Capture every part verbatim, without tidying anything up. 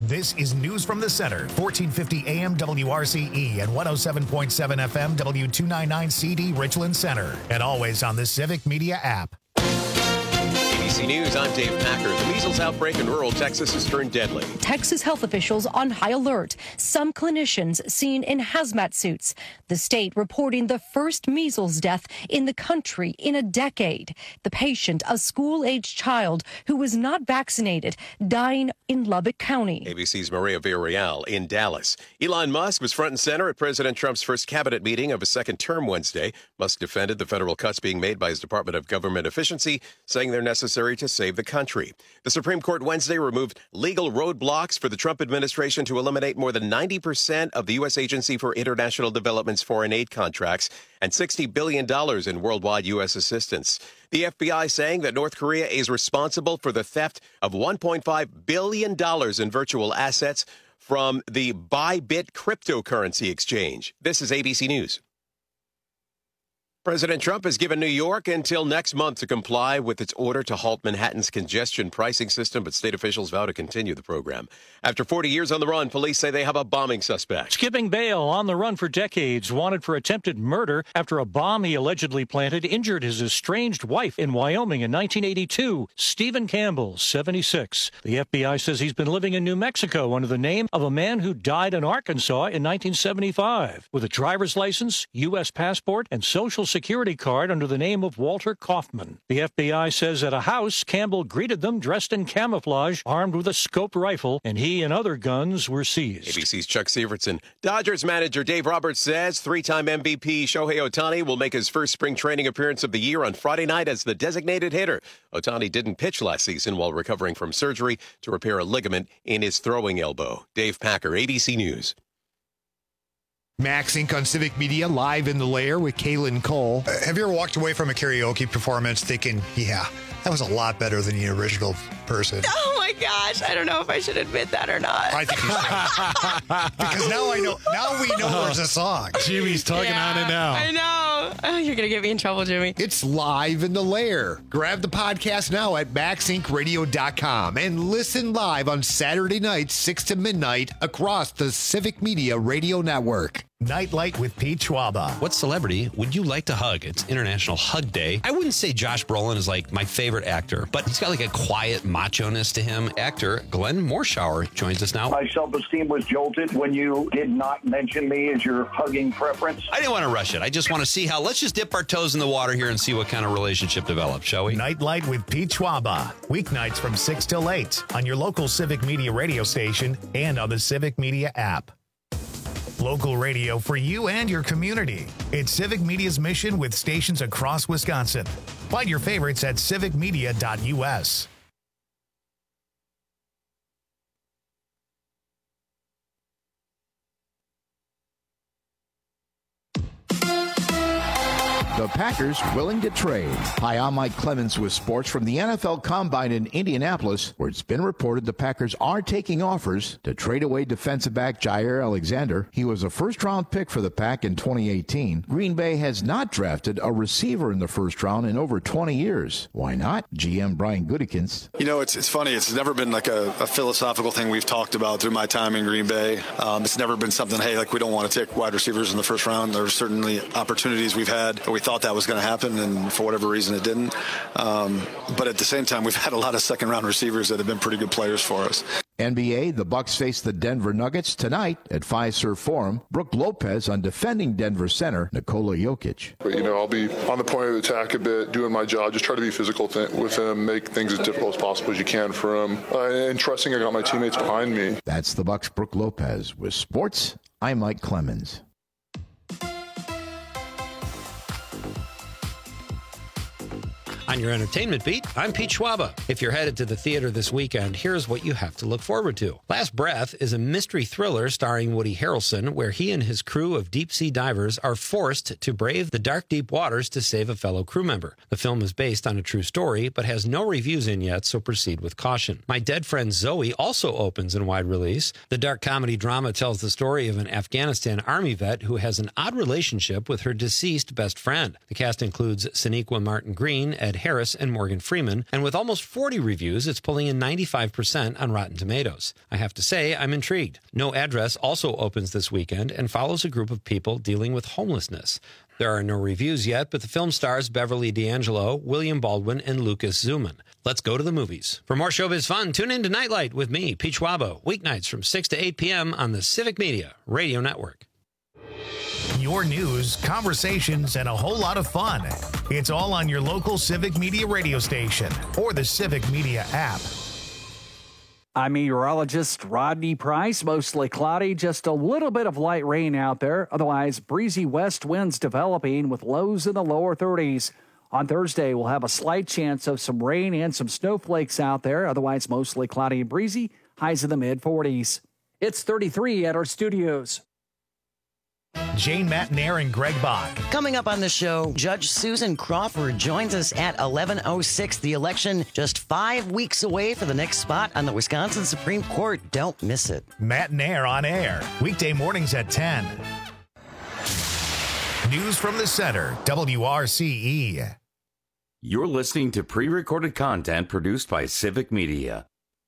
This is News from the Center, fourteen fifty A M W R C E and one oh seven point seven F M W two ninety-nine C D Richland Center. And always on the Civic Media app. A B C News, I'm Dave Packer. The measles outbreak in rural Texas has turned deadly. Texas health officials on high alert. Some clinicians seen in hazmat suits. The state reporting the first measles death in the country in a decade. The patient, a school-aged child who was not vaccinated, dying in Lubbock County. A B C's Maria Villarreal in Dallas. Elon Musk was front and center at President Trump's first cabinet meeting of his second term Wednesday. Musk defended the federal cuts being made by his Department of Government Efficiency, saying they're necessary to save the country. The Supreme Court Wednesday removed legal roadblocks for the Trump administration to eliminate more than ninety percent of the U S Agency for International Development's foreign aid contracts and sixty billion dollars in worldwide U S assistance. The F B I saying that North Korea is responsible for the theft of one point five billion dollars in virtual assets from the Bybit cryptocurrency exchange. This is A B C News. President Trump has given New York until next month to comply with its order to halt Manhattan's congestion pricing system, but state officials vow to continue the program. After forty years on the run, police say they have a bombing suspect. Skipping bail, on the run for decades, wanted for attempted murder after a bomb he allegedly planted injured his estranged wife in Wyoming in nineteen eighty-two. Stephen Campbell, seventy-six. The F B I says he's been living in New Mexico under the name of a man who died in Arkansas in nineteen seventy-five with a driver's license, U S passport, and social security card under the name of Walter Kaufman. The F B I says at a house, Campbell greeted them dressed in camouflage, armed with a scope rifle, and he and other guns were seized. A B C's Chuck Severson. Dodgers manager Dave Roberts says three-time M V P Shohei Ohtani will make his first spring training appearance of the year on Friday night as the designated hitter. Ohtani didn't pitch last season while recovering from surgery to repair a ligament in his throwing elbow. Dave Packer, A B C News. Max Incorporated on Civic Media, live in the lair with Kaylin Cole. Uh, have you ever walked away from a karaoke performance thinking, yeah, that was a lot better than the original person? Oh my gosh, I don't know if I should admit that or not. I think you should. Because now I know, now we know there's a song. Jimmy's tugging yeah, on it now. I know. Oh, you're going to get me in trouble, Jimmy. It's live in the lair. Grab the podcast now at max inc radio dot com and listen live on Saturday nights, six to midnight, across the Civic Media Radio Network. Nightlight with Pete Schwaba. What celebrity would you like to hug? It's International Hug Day. I wouldn't say Josh Brolin is like my favorite actor, but he's got like a quiet macho-ness to him. Actor Glenn Morshower joins us now. My self-esteem was jolted when you did not mention me as your hugging preference. I didn't want to rush it. I just want to see how, let's just dip our toes in the water here and see what kind of relationship develops, shall we? Nightlight with Pete Schwaba. Weeknights from six till eight on your local Civic Media radio station and on the Civic Media app. Local radio for you and your community. It's Civic Media's mission with stations across Wisconsin. Find your favorites at civic media dot U S. The Packers willing to trade. Hi, I'm Mike Clemens with sports from the N F L Combine in Indianapolis, where it's been reported the Packers are taking offers to trade away defensive back Jair Alexander. He was a first-round pick for the Pack in twenty eighteen. Green Bay has not drafted a receiver in the first round in over twenty years. Why not? G M Brian Gutekunst. You know, it's it's funny. It's never been like a, a philosophical thing we've talked about through my time in Green Bay. Um, it's never been something, hey, like we don't want to take wide receivers in the first round. There's certainly opportunities we've had that we thought that was going to happen, and for whatever reason it didn't. Um, but at the same time, we've had a lot of second-round receivers that have been pretty good players for us. N B A, the Bucks face the Denver Nuggets tonight at Fiserv Forum. Brooke Lopez on defending Denver center Nikola Jokic. But, you know, I'll be on the point of attack a bit, doing my job, just try to be physical th- with him, make things as difficult as possible as you can for him, uh, and trusting I got my teammates behind me. That's the Bucks' Brooke Lopez. With sports, I'm Mike Clemens. On your entertainment beat, I'm Pete Schwaba. If you're headed to the theater this weekend, here's what you have to look forward to. Last Breath is a mystery thriller starring Woody Harrelson, where he and his crew of deep-sea divers are forced to brave the dark, deep waters to save a fellow crew member. The film is based on a true story, but has no reviews in yet, so proceed with caution. My Dead Friend Zoe also opens in wide release. The dark comedy drama tells the story of an Afghanistan Army vet who has an odd relationship with her deceased best friend. The cast includes Sonequa Martin Green, Ed Harris and Morgan Freeman, and with almost forty reviews, it's pulling in ninety-five percent on Rotten Tomatoes. I have to say, I'm intrigued. No Address also opens this weekend and follows a group of people dealing with homelessness. There are no reviews yet, but the film stars Beverly D'Angelo, William Baldwin, and Lucas Zuman. Let's go to the movies. For more showbiz fun, tune in to Nightlight with me, Pete Schwabo, weeknights from six to eight p.m. on the Civic Media Radio Network. Your news, conversations, and a whole lot of fun. It's all on your local Civic Media radio station or the Civic Media app. I'm meteorologist Rodney Price. Mostly cloudy, just a little bit of light rain out there. Otherwise, breezy west winds developing with lows in the lower thirties. On Thursday, we'll have a slight chance of some rain and some snowflakes out there. Otherwise, mostly cloudy and breezy, highs in the mid forties. It's thirty-three at our studios. Jane Matnair and Greg Bach. Coming up on the show, Judge Susan Crawford joins us at eleven oh six. The election just five weeks away for the next spot on the Wisconsin Supreme Court. Don't miss it. Matnair on air, weekday mornings at ten. News from the center, W R C E. You're listening to pre-recorded content produced by Civic Media.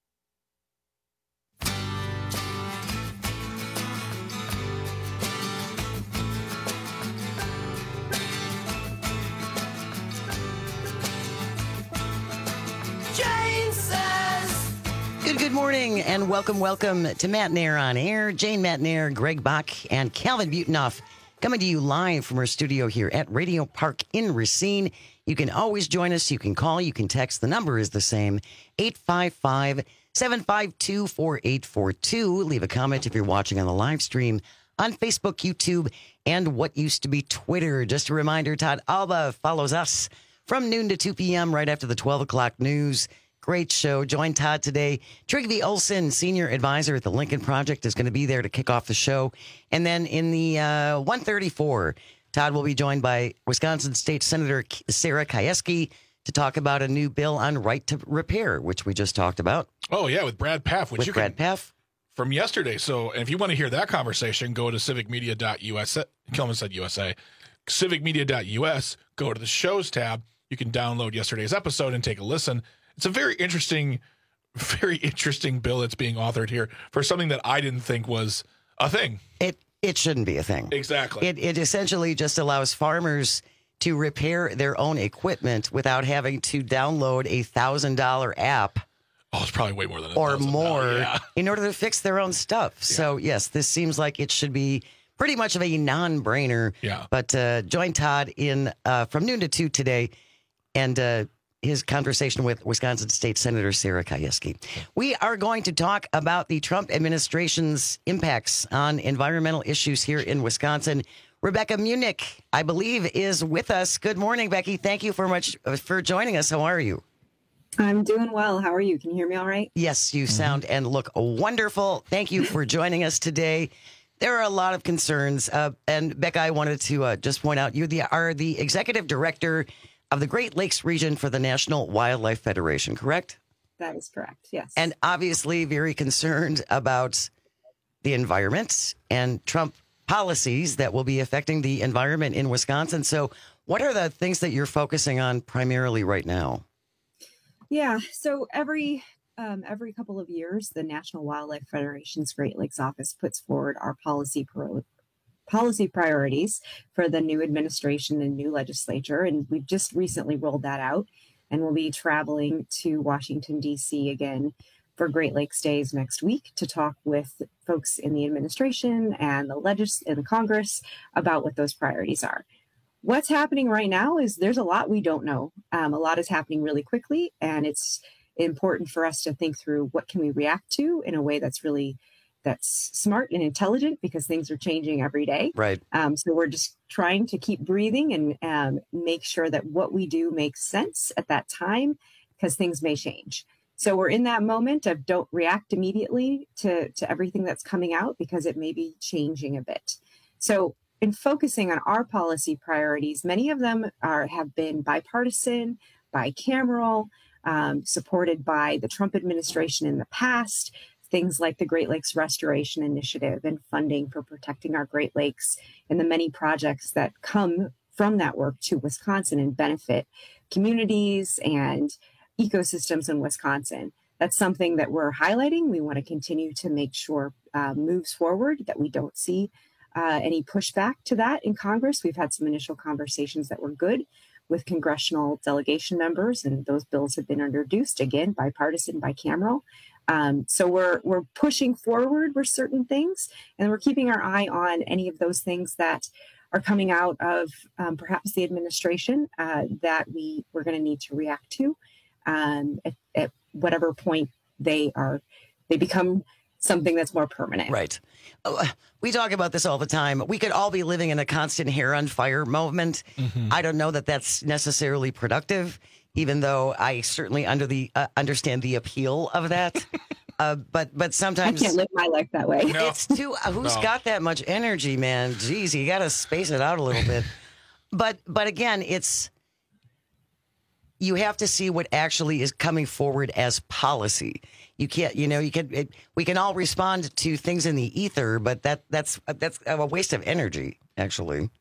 Good, good morning, and welcome, welcome to Matnair on Air. Jane Matnair, Greg Bach, and Calvin Butonoff coming to you live from our studio here at Radio Park in Racine. You can always join us. You can call. You can text. The number is the same, eight five five, seven five two, four eight four two. Leave a comment if you're watching on the live stream on Facebook, YouTube, and what used to be Twitter. Just a reminder, Todd Alba follows us from noon to two p.m. right after the twelve o'clock news. Great show. Join Todd today. Trygve Olsen, senior advisor at the Lincoln Project, is going to be there to kick off the show. And then in the uh, one thirty-four, Todd will be joined by Wisconsin State Senator Sarah Kieski to talk about a new bill on right to repair, which we just talked about. Oh, yeah, with Brad Paff. Which with you Brad can, Paff. From yesterday. So if you want to hear that conversation, go to civic media dot U S. Kelman said U S A. civic media dot U S. Go to the shows tab. You can download yesterday's episode and take a listen. It's a very interesting, very interesting bill that's being authored here for something that I didn't think was a thing. It it shouldn't be a thing. Exactly. It it essentially just allows farmers to repair their own equipment without having to download a thousand dollar app. Oh, it's probably way more than a or more now, yeah. in order to fix their own stuff. Yeah. So yes, this seems like it should be pretty much of a non-brainer. Yeah. But uh, join Todd in uh, from noon to two today, and. Uh, his conversation with Wisconsin State Senator Sarah Kieski. We are going to talk about the Trump administration's impacts on environmental issues here in Wisconsin. Rebecca Munich, I believe, is with us. Good morning, Becky. Thank you for much for joining us. How are you? I'm doing well. How are you? Can you hear me all right? Yes, you sound and look wonderful. Thank you for joining us today. There are a lot of concerns. Uh, and Becca, I wanted to uh, just point out, you the, are the executive director of the Great Lakes region for the National Wildlife Federation, correct? That is correct, yes. And obviously very concerned about the environment and Trump policies that will be affecting the environment in Wisconsin. So what are the things that you're focusing on primarily right now? Yeah, so every um, every couple of years, the National Wildlife Federation's Great Lakes office puts forward our policy pro- policy priorities for the new administration and new legislature. And we've just recently rolled that out, and we'll be traveling to Washington, D C again for Great Lakes Days next week to talk with folks in the administration and the legis and the Congress about what those priorities are. What's happening right now is there's a lot we don't know. Um, a lot is happening really quickly, and it's important for us to think through what can we react to in a way that's really that's smart and intelligent, because things are changing every day. Right. Um, so we're just trying to keep breathing and um, make sure that what we do makes sense at that time, because things may change. So we're in that moment of don't react immediately to, to everything that's coming out, because it may be changing a bit. So in focusing on our policy priorities, many of them are have been bipartisan, bicameral, um, supported by the Trump administration in the past. Things like the Great Lakes Restoration Initiative and funding for protecting our Great Lakes, and the many projects that come from that work to Wisconsin and benefit communities and ecosystems in Wisconsin. That's something that we're highlighting. We want to continue to make sure uh, moves forward, that we don't see uh, any pushback to that in Congress. We've had some initial conversations that were good with congressional delegation members, and those bills have been introduced, again, bipartisan, bicameral. Um, so we're we're pushing forward with certain things, and we're keeping our eye on any of those things that are coming out of um, perhaps the administration uh, that we we're going to need to react to um, at, at whatever point they are they become something that's more permanent. Right. Uh, we talk about this all the time. We could all be living in a constant hair on fire moment. Mm-hmm. I don't know that that's necessarily productive, even though I certainly under the uh, understand the appeal of that. uh, but but sometimes I can't live my life that way. No. It's too. Uh, who's no. got that much energy, man? Jeez, you got to space it out a little bit. But but again, it's you have to see what actually is coming forward as policy. You can't, you know, you can. It, we can all respond to things in the ether, but that that's that's a waste of energy, actually.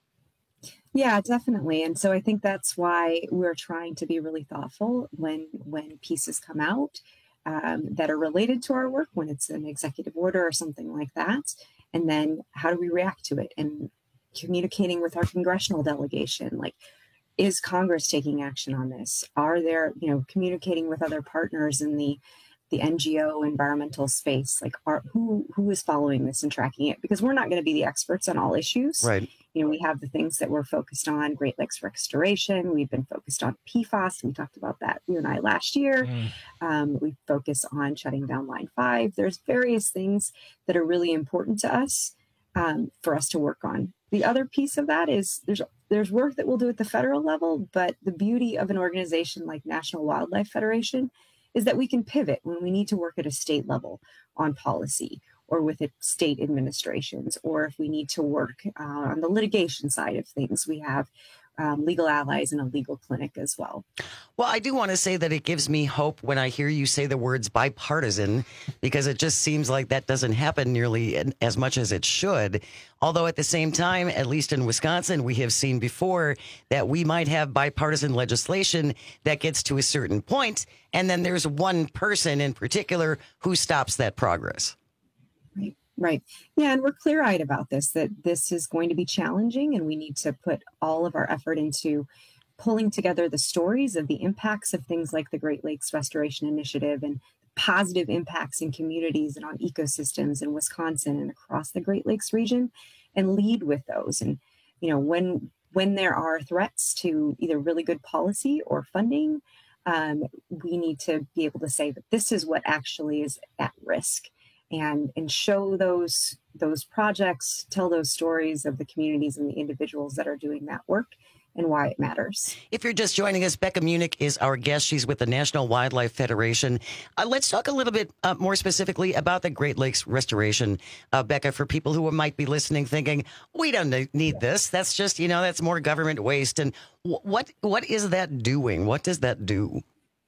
Yeah, definitely. And so I think that's why we're trying to be really thoughtful when when pieces come out um, that are related to our work, when it's an executive order or something like that. And then how do we react to it? And communicating with our congressional delegation, like, is Congress taking action on this? Are there, you know, communicating with other partners in the the N G O environmental space, like are, who who is following this and tracking it? Because we're not going to be the experts on all issues. Right. You know, we have the things that we're focused on, Great Lakes restoration. We've been focused on P FAS. We talked about that, you and I, last year. Mm. Um, we focus on shutting down Line five. There's various things that are really important to us um, for us to work on. The other piece of that is there's there's work that we'll do at the federal level, but the beauty of an organization like National Wildlife Federation is that we can pivot when we need to work at a state level on policy or with state administrations, or if we need to work uh, on the litigation side of things. We have um, legal allies and a legal clinic as well. Well, I do want to say that it gives me hope when I hear you say the words bipartisan, because it just seems like that doesn't happen nearly as much as it should. Although at the same time, at least in Wisconsin, we have seen before that we might have bipartisan legislation that gets to a certain point, and then there's one person in particular who stops that progress. Right. Right. Yeah. And we're clear-eyed about this, that this is going to be challenging, and we need to put all of our effort into pulling together the stories of the impacts of things like the Great Lakes Restoration Initiative and positive impacts in communities and on ecosystems in Wisconsin and across the Great Lakes region, and lead with those. And, you know, when when there are threats to either really good policy or funding, um, we need to be able to say that this is what actually is at risk. And, and show those those projects, tell those stories of the communities and the individuals that are doing that work and why it matters. If you're just joining us, Becca Munich is our guest. She's with the National Wildlife Federation. Uh, let's talk a little bit uh, more specifically about the Great Lakes restoration, uh, Becca, for people who might be listening thinking, we don't need this. That's just, you know, that's more government waste. And w- what what is that doing? What does that do?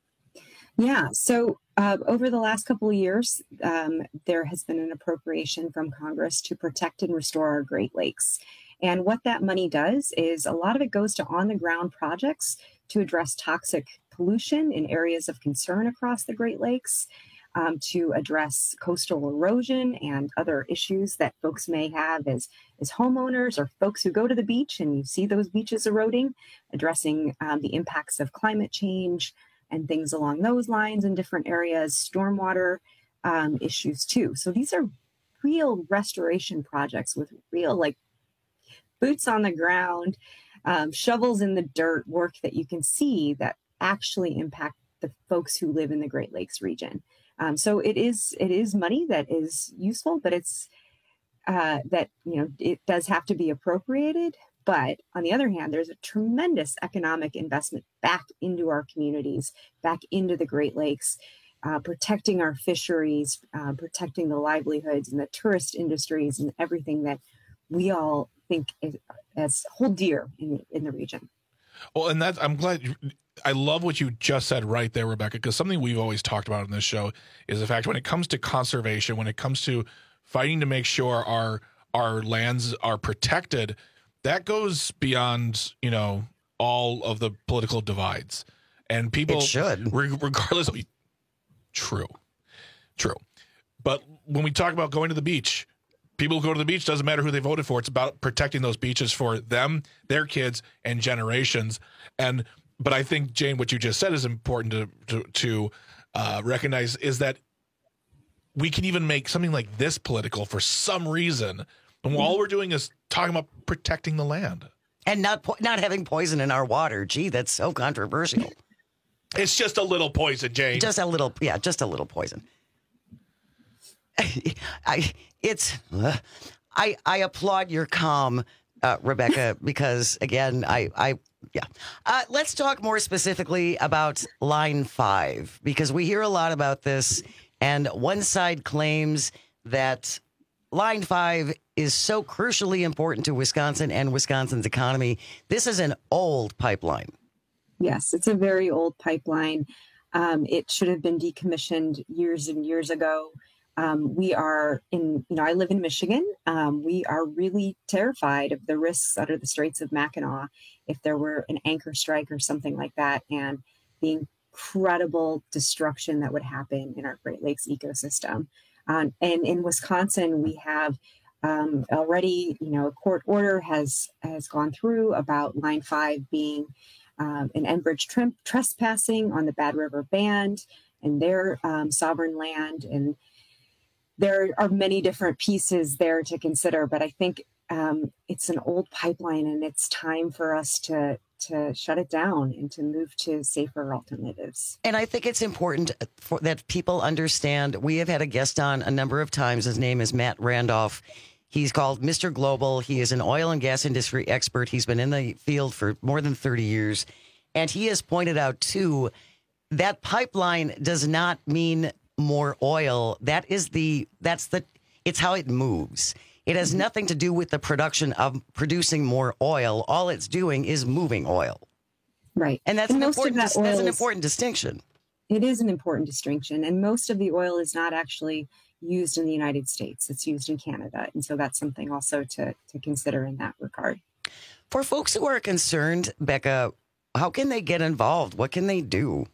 Yeah, so uh, over the last couple of years, um, there has been an appropriation from Congress to protect and restore our Great Lakes. And what that money does is a lot of it goes to on-the-ground projects to address toxic pollution in areas of concern across the Great Lakes, um, to address coastal erosion and other issues that folks may have as, as homeowners or folks who go to the beach and you see those beaches eroding, addressing um, the impacts of climate change and things along those lines in different areas, stormwater um, issues too. So these are real restoration projects with real, like, boots on the ground, um, shovels in the dirt work that you can see that actually impact the folks who live in the Great Lakes region. Um, so it is it is money that is useful, but it's uh, that, you know, it does have to be appropriated. But on the other hand, there's a tremendous economic investment back into our communities, back into the Great Lakes, uh, protecting our fisheries, uh, protecting the livelihoods and the tourist industries and everything that we all think is, as hold dear in, in the region. Well, and that I'm glad you, I love what you just said right there, Rebecca, because something we've always talked about in this show is the fact when it comes to conservation, when it comes to fighting to make sure our our lands are protected, that goes beyond, you know, all of the political divides. And people It should. regardless of true. True. But when we talk about going to the beach, people who go to the beach, doesn't matter who they voted for. It's about protecting those beaches for them, their kids, and generations. And but I think, Jane, what you just said is important to to, to uh, recognize is that we can even make something like this political for some reason. And all we're doing is talking about protecting the land. And not po- not having poison in our water. Gee, that's so controversial. It's just a little poison, Jane. Just a little, yeah, just a little poison. I it's uh, I I applaud your calm, uh, Rebecca, because again, I I yeah. Uh, let's talk more specifically about Line Five, because we hear a lot about this, and one side claims that Line Five is so crucially important to Wisconsin and Wisconsin's economy. This is an old pipeline. Yes, it's a very old pipeline. Um, it should have been decommissioned years and years ago. Um, we are in, you know, I live in Michigan. Um, we are really terrified of the risks under the Straits of Mackinac if there were an anchor strike or something like that, and the incredible destruction that would happen in our Great Lakes ecosystem. Um, and in Wisconsin, we have um, already, you know, a court order has has gone through about Line Five being um, an Enbridge tr- trespassing on the Bad River Band and their um, sovereign land. And there are many different pieces there to consider, but I think um, it's an old pipeline, and it's time for us to to shut it down and to move to safer alternatives. And I think it's important for, that people understand. We have had a guest on a number of times. His name is Matt Randolph. He's called Mister Global. He is an oil and gas industry expert. He's been in the field for more than thirty years. And he has pointed out, too, that pipeline does not mean more oil. That is the, that's the, it's how it moves. It has nothing to do with the production of producing more oil. All it's doing is moving oil. Right. And that's, and an, most important, of that that's an oil is- important distinction. It is an important distinction. And most of the oil is not actually used in the United States. It's used in Canada. And so that's something also to, to consider in that regard. For folks who are concerned, Becca, how can they get involved? What can they do?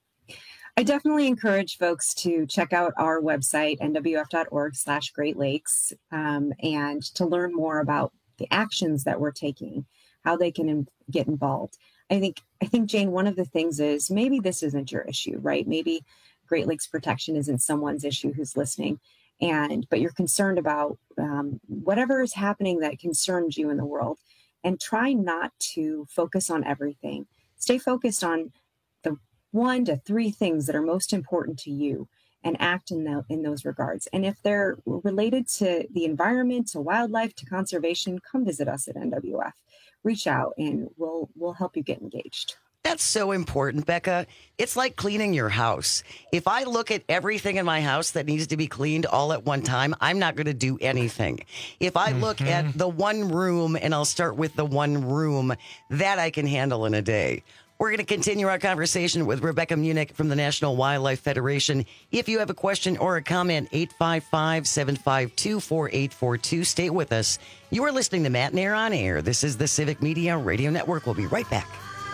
I definitely encourage folks to check out our website, N W F dot org slash Great Lakes, um, and to learn more about the actions that we're taking, how they can in- get involved. I think, I think, Jane, one of the things is maybe this isn't your issue, right? Maybe Great Lakes protection isn't someone's issue who's listening, and but you're concerned about um, whatever is happening that concerns you in the world, and try not to focus on everything. Stay focused on the one to three things that are most important to you, and act in, the, in those regards. And if they're related to the environment, to wildlife, to conservation, come visit us at N W F. Reach out and we'll we'll help you get engaged. That's so important, Becca. It's like cleaning your house. If I look at everything in my house that needs to be cleaned all at one time, I'm not going to do anything. If I look mm-hmm. at the one room, and I'll start with the one room, that I can handle in a day. We're going to continue our conversation with Rebecca Munich from the National Wildlife Federation. If you have a question or a comment, eight five five, seven five two, four eight four two. Stay with us. You are listening to Matt Nair on Air. This is the Civic Media Radio Network. We'll be right back.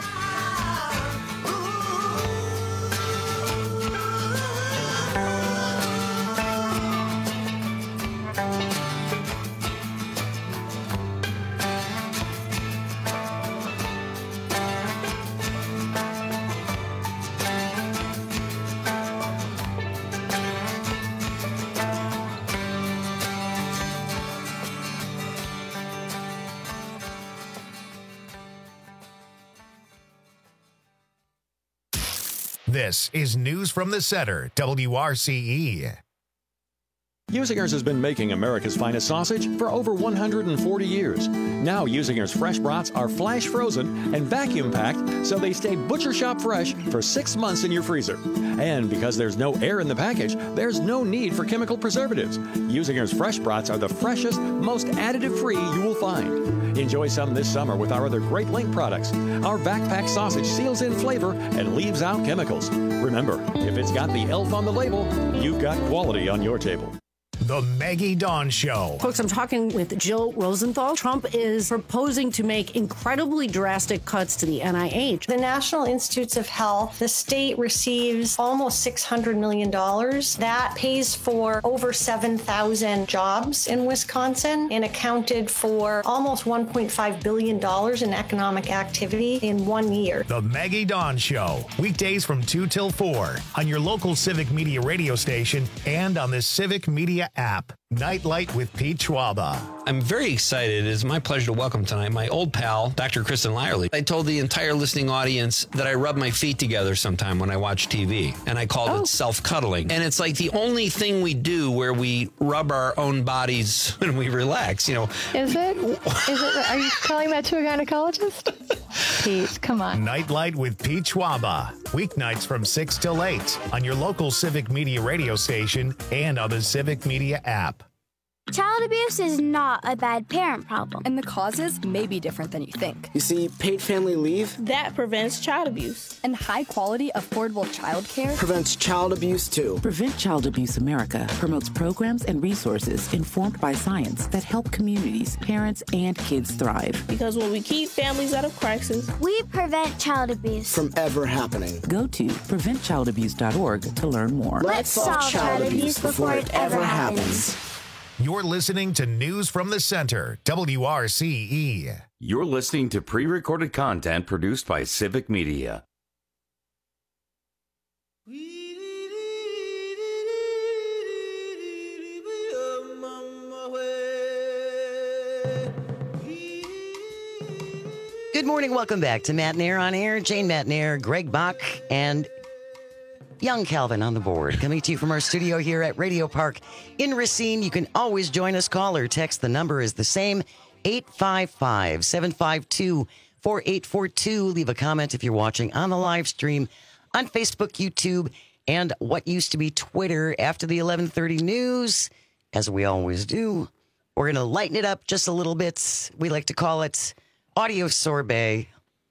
This is News from the Center, W R C E. Usinger's has been making America's finest sausage for over one hundred forty years. Now Usinger's fresh brats are flash frozen and vacuum packed so they stay butcher shop fresh for six months in your freezer. And because there's no air in the package, there's no need for chemical preservatives. Usinger's fresh brats are the freshest, most additive-free you will find. Enjoy some this summer with our other Great Link products. Our backpack sausage seals in flavor and leaves out chemicals. Remember, if it's got the elf on the label, you've got quality on your table. The Maggie Dawn Show. Folks, I'm talking with Jill Rosenthal. Trump is proposing to make incredibly drastic cuts to the N I H. The National Institutes of Health, the state receives almost six hundred million dollars. That pays for over seven thousand jobs in Wisconsin and accounted for almost one point five billion dollars in economic activity in one year. The Maggie Dawn Show. Weekdays from two till four on your local Civic Media radio station and on the Civic Media app. Nightlight with Pete Schwaba. I'm very excited. It is my pleasure to welcome tonight my old pal, Doctor Kristen Lyerly. I told the entire listening audience that I rub my feet together sometime when I watch T V, and I called oh. it self-cuddling. And it's like the only thing we do where we rub our own bodies when we relax, you know. Is it? Is it? Are you telling that to a gynecologist? Pete, come on. Nightlight with Pete Schwaba. Weeknights from six till eight on your local Civic Media radio station and on the Civic Media app. Child abuse is not a bad parent problem. And the causes may be different than you think. You see, paid family leave that prevents child abuse. And high quality, affordable child care prevents child abuse too. Prevent Child Abuse America promotes programs and resources informed by science that help communities, parents, and kids thrive. Because when we keep families out of crisis, we prevent child abuse from ever happening. Go to prevent child abuse dot org to learn more. Let's solve child abuse before it ever happens. You're listening to News from the Center, W R C E. You're listening to pre-recorded content produced by Civic Media. Good morning. Welcome back to Matt Nair on Air. Jane Matt Nair, Greg Bach, and young Calvin on the board. Coming to you from our studio here at Radio Park in Racine. You can always join us. Call or text. The number is the same, eight five five, seven five two, four eight four two. Leave a comment if you're watching on the live stream on Facebook, YouTube, and what used to be Twitter. After the eleven thirty news, as we always do, we're going to lighten it up just a little bit. We like to call it Audio Sorbet.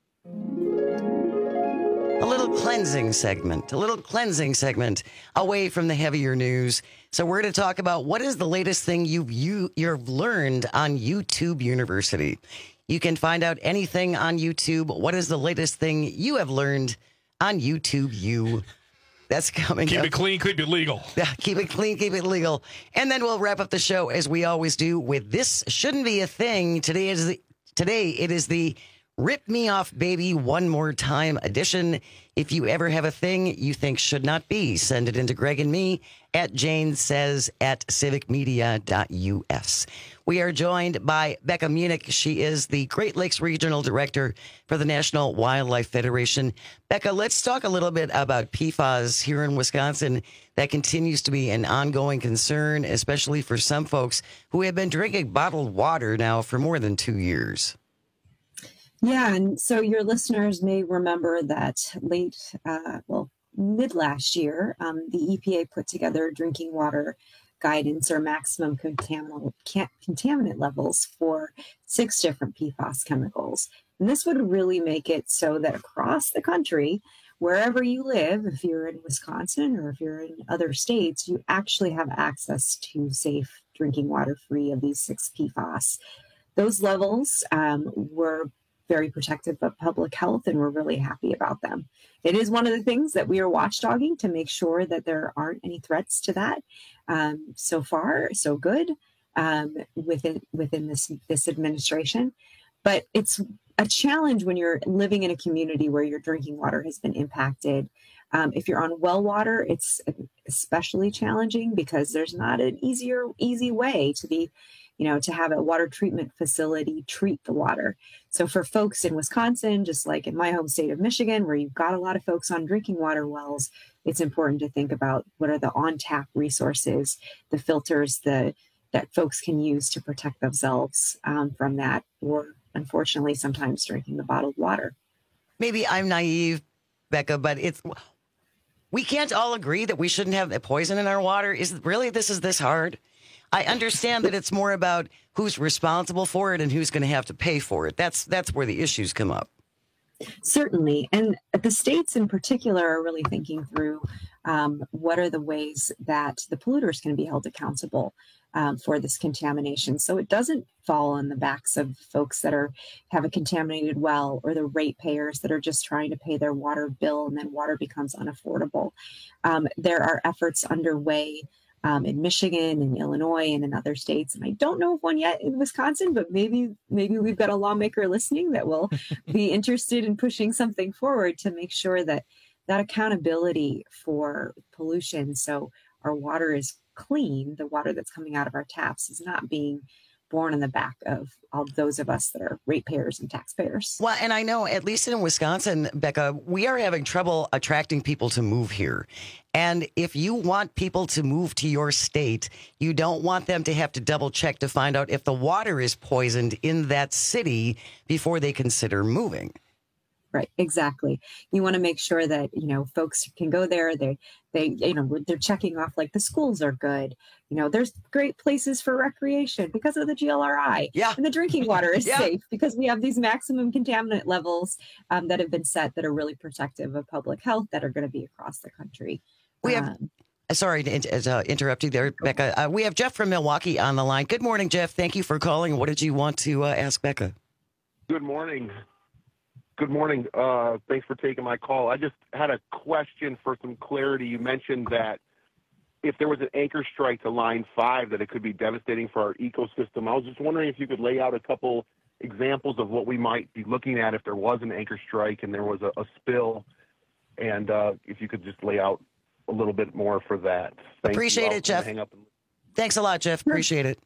A little cleansing segment, a little cleansing segment away from the heavier news. So we're going to talk about what is the latest thing you've, you, you've learned on YouTube University. You can find out anything on YouTube. What is the latest thing you have learned on YouTube U? That's coming Keep up. it clean, keep it legal. Yeah, keep it clean, keep it legal. And then we'll wrap up the show as we always do with This Shouldn't Be a Thing. Today is the, today it is the Rip Me Off Baby One More Time edition. If you ever have a thing you think should not be, send it into Greg and me at Jane Says at civic media dot U S. We are joined by Becca Munich. She is the Great Lakes Regional Director for the National Wildlife Federation. Becca, let's talk a little bit about P FAS here in Wisconsin. That continues to be an ongoing concern, especially for some folks who have been drinking bottled water now for more than two years. Yeah, and so your listeners may remember that late, uh, well, mid last year, um, the E P A put together drinking water guidance or maximum contaminant, contaminant levels for six different P FAS chemicals. And this would really make it so that across the country, wherever you live, if you're in Wisconsin or if you're in other states, you actually have access to safe drinking water free of these six P FAS. Those levels um, were very protective of public health, and we're really happy about them. It is one of the things that we are watchdogging to make sure that there aren't any threats to that. Um, so far, so good um, within within this this administration. But it's a challenge when you're living in a community where your drinking water has been impacted. Um, if you're on well water, it's especially challenging because there's not an easier, easy way to be, you know, to have a water treatment facility treat the water. So for folks in Wisconsin, just like in my home state of Michigan, where you've got a lot of folks on drinking water wells, it's important to think about what are the on-tap resources, the filters the, that folks can use to protect themselves um, from that, or unfortunately, sometimes drinking the bottled water. Maybe I'm naive, Becca, but it's we can't all agree that we shouldn't have poison in our water. Is really this is this hard? I understand that it's more about who's responsible for it and who's going to have to pay for it. That's that's where the issues come up. Certainly. And the states in particular are really thinking through um, what are the ways that the polluters can be held accountable um, for this contamination, so it doesn't fall on the backs of folks that are have a contaminated well, or the ratepayers that are just trying to pay their water bill and then water becomes unaffordable. Um, there are efforts underway um, in Michigan and Illinois and in other states, and I don't know of one yet in Wisconsin, but maybe maybe we've got a lawmaker listening that will be interested in pushing something forward to make sure that that accountability for pollution, so our water is clean, the water that's coming out of our taps is not being borne on the back of all those of us that are ratepayers and taxpayers. Well, and I know, at least in Wisconsin, Becca, we are having trouble attracting people to move here. And if you want people to move to your state, you don't want them to have to double check to find out if the water is poisoned in that city before they consider moving. Right, exactly. You want to make sure that, you know, folks can go there. They, they, you know, they're checking off like the schools are good. You know, there's great places for recreation because of the G L R I. Yeah. And the drinking water is yeah. safe because we have these maximum contaminant levels um, that have been set that are really protective of public health that are going to be across the country. We have, um, sorry to uh, interrupt you there, Becca. Uh, we have Jeff from Milwaukee on the line. Good morning, Jeff. Thank you for calling. What did you want to uh, ask Becca? Good morning. Good morning. Uh, thanks for taking my call. I just had a question for some clarity. You mentioned that if there was an anchor strike to Line five, that it could be devastating for our ecosystem. I was just wondering if you could lay out a couple examples of what we might be looking at if there was an anchor strike and there was a, a spill, and uh, if you could just lay out a little bit more for that. Thank Appreciate it, Jeff. Hang up and- Thanks a lot, Jeff. Appreciate it.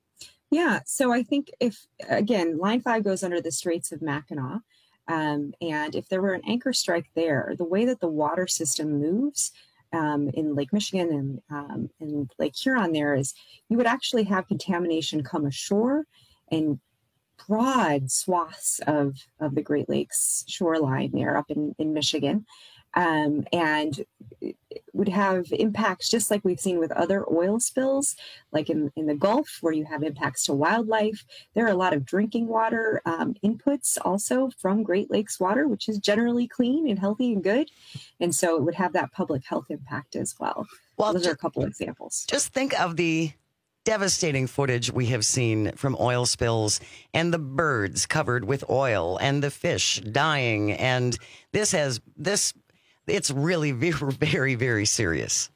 Yeah. So I think if, again, Line five goes under the Straits of Mackinac. Um, and if there were an anchor strike there, the way that the water system moves um, in Lake Michigan and um, in Lake Huron there is you would actually have contamination come ashore and broad swaths of, of the Great Lakes shoreline there up in, in Michigan. Um, and it would have impacts just like we've seen with other oil spills, like in, in the Gulf, where you have impacts to wildlife. There are a lot of drinking water um, inputs also from Great Lakes water, which is generally clean and healthy and good. And so it would have that public health impact as well. Well, those are a couple examples. Just think of the devastating footage we have seen from oil spills and the birds covered with oil and the fish dying. And this has this. It's really very, very, very serious.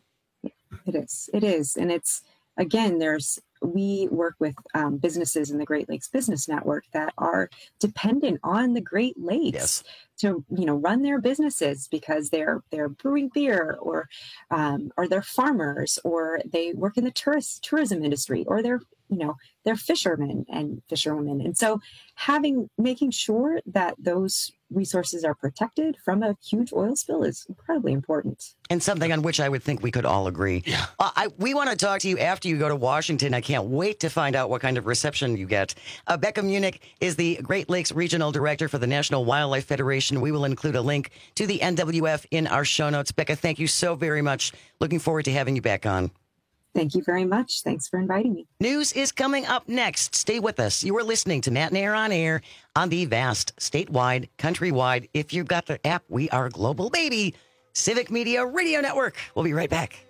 It is. It is. And it's, again, there's, we work with um, businesses in the Great Lakes Business Network that are dependent on the Great Lakes yes. to, you know, run their businesses because they're, they're brewing beer or, um, or they're farmers or they work in the tourist tourism industry or they're, you know, they're fishermen and fisherwomen. And so having, making sure that those resources are protected from a huge oil spill is incredibly important. And something on which I would think we could all agree. Yeah. Uh, I, we want to talk to you after you go to Washington. I can't wait to find out what kind of reception you get. Uh, Becca Munich is the Great Lakes Regional Director for the National Wildlife Federation. We will include a link to the N W F in our show notes. Becca, thank you so very much. Looking forward to having you back on. Thank you very much. Thanks for inviting me. News is coming up next. Stay with us. You are listening to Matt Nair on Air on the vast, statewide, countrywide. If you've got the app, we are global, baby. Civic Media Radio Network. We'll be right back.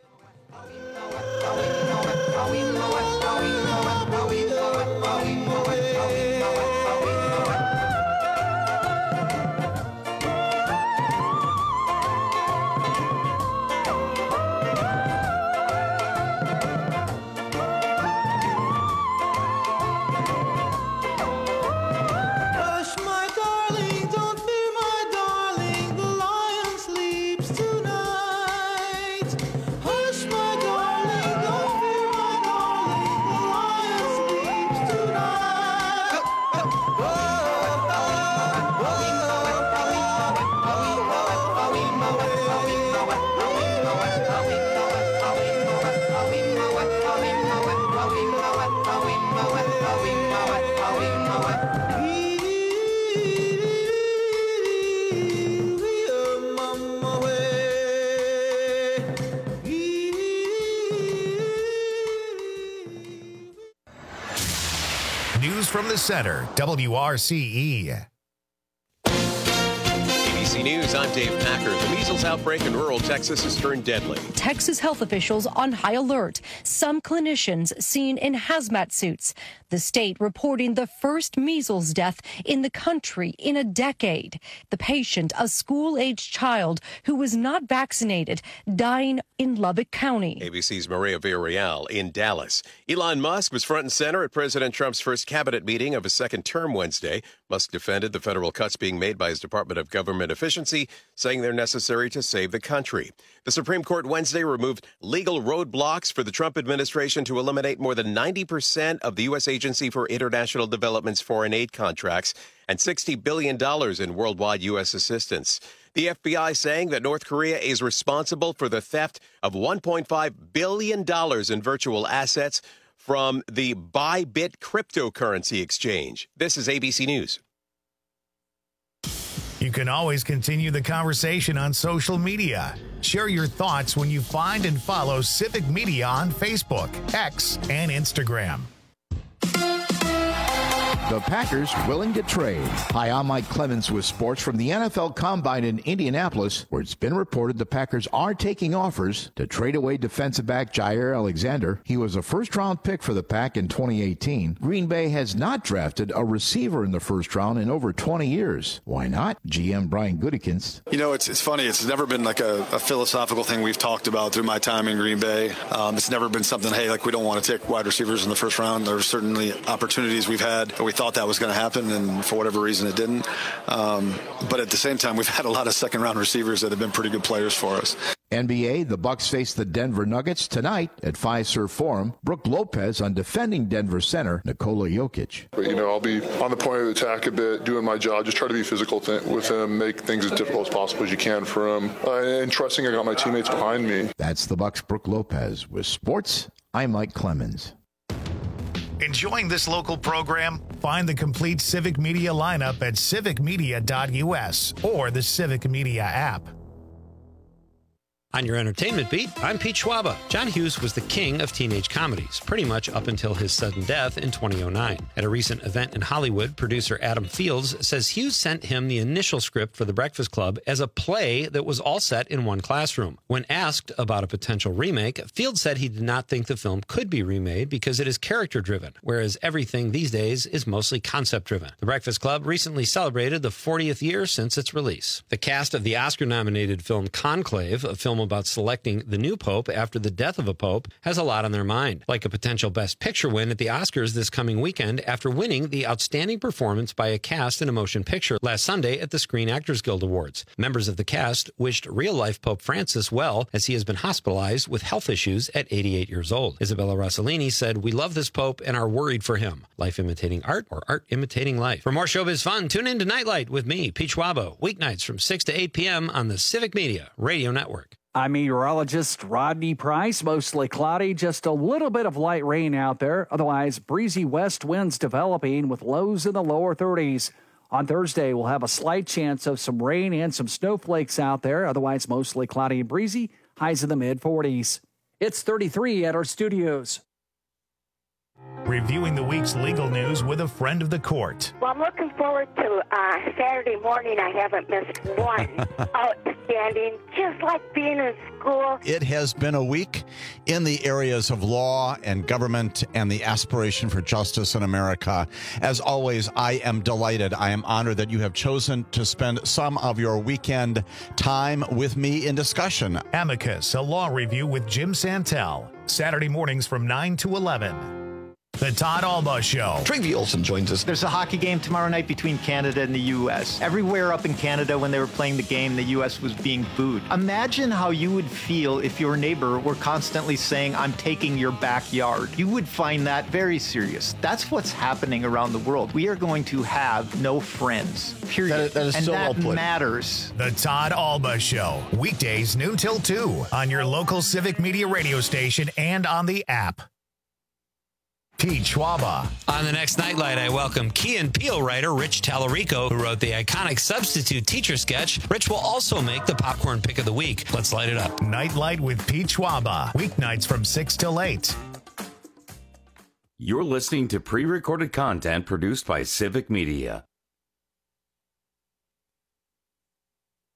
News from the center, W R C E. A B C News, I'm Dave Packer. The measles outbreak in rural Texas has turned deadly. Texas health officials on high alert. Some clinicians seen in hazmat suits. The state reporting the first measles death in the country in a decade. The patient, a school-aged child who was not vaccinated, dying in Lubbock County. A B C's Maria Villarreal in Dallas. Elon Musk was front and center at President Trump's first cabinet meeting of his second term Wednesday. Musk defended the federal cuts being made by his Department of Government Efficiency, saying they're necessary to save the country. The Supreme Court Wednesday removed legal roadblocks for the Trump administration to eliminate more than ninety percent of the U S Agency for International Development's foreign aid contracts and sixty billion dollars in worldwide U S assistance. The F B I saying that North Korea is responsible for the theft of one point five billion dollars in virtual assets from the Bybit cryptocurrency exchange. This is A B C News. You can always continue the conversation on social media. Share your thoughts when you find and follow Civic Media on Facebook, X, and Instagram. The Packers willing to trade. Hi, I'm Mike Clemens with sports from the N F L Combine in Indianapolis, where it's been reported the Packers are taking offers to trade away defensive back Jaire Alexander. He was a first-round pick for the Pack in twenty eighteen. Green Bay has not drafted a receiver in the first round in over twenty years. Why not? G M Brian Gutekunst. You know, it's it's funny. It's never been like a, a philosophical thing we've talked about through my time in Green Bay. Um, it's never been something, hey, like we don't want to take wide receivers in the first round. There's certainly opportunities we've had, but we thought that was going to happen, and for whatever reason it didn't. Um, but at the same time, we've had a lot of second-round receivers that have been pretty good players for us. N B A, the Bucks face the Denver Nuggets tonight at Fiserv Forum. Brooke Lopez on defending Denver center Nikola Jokic. But, you know, I'll be on the point of attack a bit, doing my job, just try to be physical th- with him, make things as difficult as possible as you can for him, uh, and trusting I got my teammates behind me. That's the Bucks' Brooke Lopez. With sports, I'm Mike Clemens. Enjoying this local program? Find the complete Civic Media lineup at civic media dot U S or the Civic Media app. On your entertainment beat, I'm Pete Schwaba. John Hughes was the king of teenage comedies, pretty much up until his sudden death in two thousand nine. At a recent event in Hollywood, producer Adam Fields says Hughes sent him the initial script for The Breakfast Club as a play that was all set in one classroom. When asked about a potential remake, Fields said he did not think the film could be remade because it is character-driven, whereas everything these days is mostly concept-driven. The Breakfast Club recently celebrated the fortieth year since its release. The cast of the Oscar-nominated film Conclave, a film about selecting the new pope after the death of a pope, has a lot on their mind, like a potential Best Picture win at the Oscars this coming weekend after winning the Outstanding Performance by a Cast in a Motion Picture last Sunday at the Screen Actors Guild Awards. Members of the cast wished real-life Pope Francis well, as he has been hospitalized with health issues at eighty-eight years old. Isabella Rossellini said, "We love this pope and are worried for him. Life imitating art or art imitating life." For more showbiz fun, tune in to Nightlight with me, Pete Schwabo, weeknights from six to eight p.m. on the Civic Media Radio Network. I'm meteorologist Rodney Price. Mostly cloudy, just a little bit of light rain out there. Otherwise, breezy west winds developing with lows in the lower thirties. On Thursday, we'll have a slight chance of some rain and some snowflakes out there. Otherwise, mostly cloudy and breezy, highs in the mid forties. It's thirty-three at our studios. Reviewing the week's legal news with a friend of the court. Well, I'm looking forward to uh, Saturday morning. I haven't missed one. Outstanding, just like being in school. It has been a week in the areas of law and government and the aspiration for justice in America. As always, I am delighted. I am honored that you have chosen to spend some of your weekend time with me in discussion. Amicus, a law review with Jim Santel. Saturday mornings from nine to eleven. The Todd Alba Show. Trevie Olson joins us. There's a hockey game tomorrow night between Canada and the U S. Everywhere up in Canada, when they were playing the game, the U S was being booed. Imagine how you would feel if your neighbor were constantly saying, "I'm taking your backyard." You would find that very serious. That's what's happening around the world. We are going to have no friends, period. That, that is and so that well put. matters. The Todd Alba Show. Weekdays noon till two on your local Civic Media radio station and on the app. Pete Schwaba. On the next Nightlight, I welcome Key and Peele writer Rich Tallarico, who wrote the iconic Substitute Teacher sketch. Rich will also make the popcorn pick of the week. Let's light it up. Nightlight with Pete Schwaba. Weeknights from six till eight. You're listening to pre-recorded content produced by Civic Media.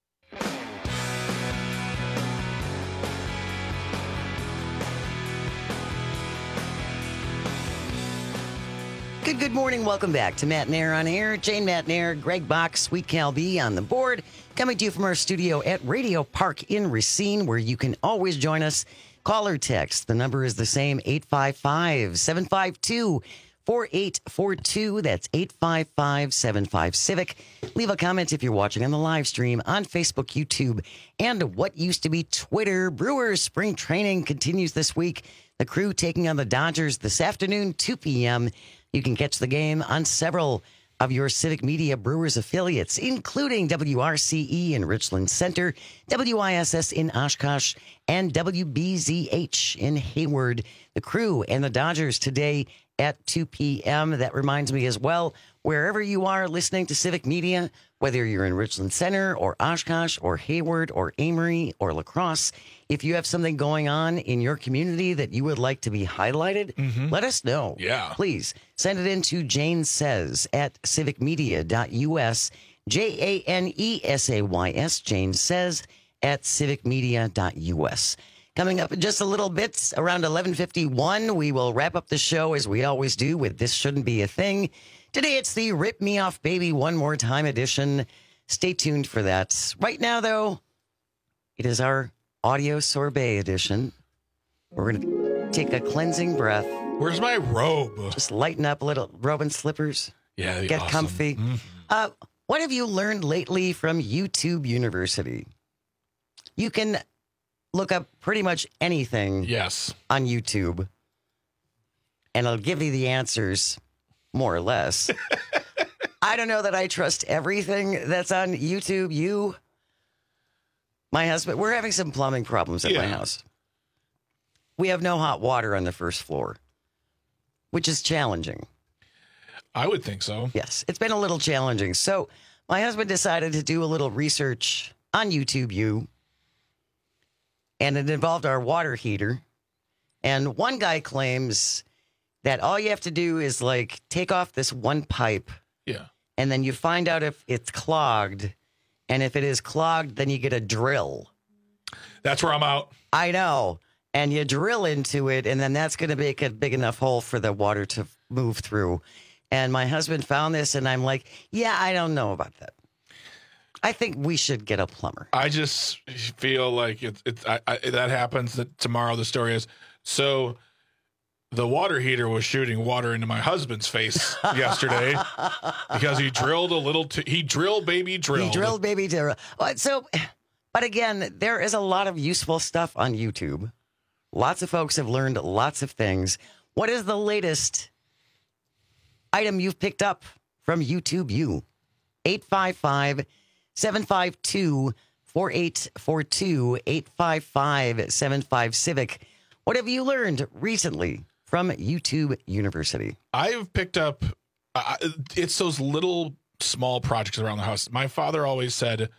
Good, good morning. Welcome back to Matt Nair on Air. Jane Matt Nair, Greg Bach, Sweet Cal B on the board. Coming to you from our studio at Radio Park in Racine, where you can always join us. Call or text. The number is the same, eight five five, seven five two, four eight four two. That's eight five five, seven five, Civic. Leave a comment if you're watching on the live stream on Facebook, YouTube, and what used to be Twitter. Brewers spring training continues this week. The Crew taking on the Dodgers this afternoon, two p.m. You can catch the game on several of your Civic Media Brewers affiliates, including W R C E in Richland Center, W I S S in Oshkosh, and W B Z H in Hayward. The Crew and the Dodgers today at two p.m. That reminds me as well, wherever you are listening to Civic Media, whether you're in Richland Center or Oshkosh or Hayward or Amory or La Crosse, if you have something going on in your community that you would like to be highlighted, mm-hmm. let us know. Yeah. Please send it in to Jane Says at civic media dot U S, J A N E S A Y S, Jane Says at civic media dot U S. Coming up in just a little bit, around eleven fifty-one, we will wrap up the show as we always do with This Shouldn't Be a Thing. Today it's the Rip Me Off Baby One More Time edition. Stay tuned for that. Right now, though, it is our audio sorbet edition. We're going to take a cleansing breath. Where's my robe? Just lighten up a little. Robe and slippers. Yeah, Get awesome. comfy. Mm-hmm. Uh, what have you learned lately from YouTube University? You can look up pretty much anything yes. on YouTube, and it'll give you the answers, more or less. I don't know that I trust everything that's on YouTube. You, my husband, we're having some plumbing problems at yeah. my house. We have no hot water on the first floor, which is challenging. I would think so. Yes, it's been a little challenging. So my husband decided to do a little research on YouTube U, and it involved our water heater. And one guy claims that all you have to do is like take off this one pipe. Yeah. And then you find out if it's clogged. And if it is clogged, then you get a drill. That's where I'm out. I know. And you drill into it, and then that's going to make a big enough hole for the water to move through. And my husband found this, and I'm like, yeah, I don't know about that. I think we should get a plumber. I just feel like it's it, I, I, that happens. That tomorrow the story is so. The water heater was shooting water into my husband's face yesterday because he drilled a little. T- he drilled, baby, drilled. He drilled, baby, drilled. So, but again, there is a lot of useful stuff on YouTube. Lots of folks have learned lots of things. What is the latest item you've picked up from YouTube U? eight five five, seven five two, four eight four two, eight five five, seven five, Civic. What have you learned recently from YouTube University? I've picked up, uh, it's those little small projects around the house. My father always said,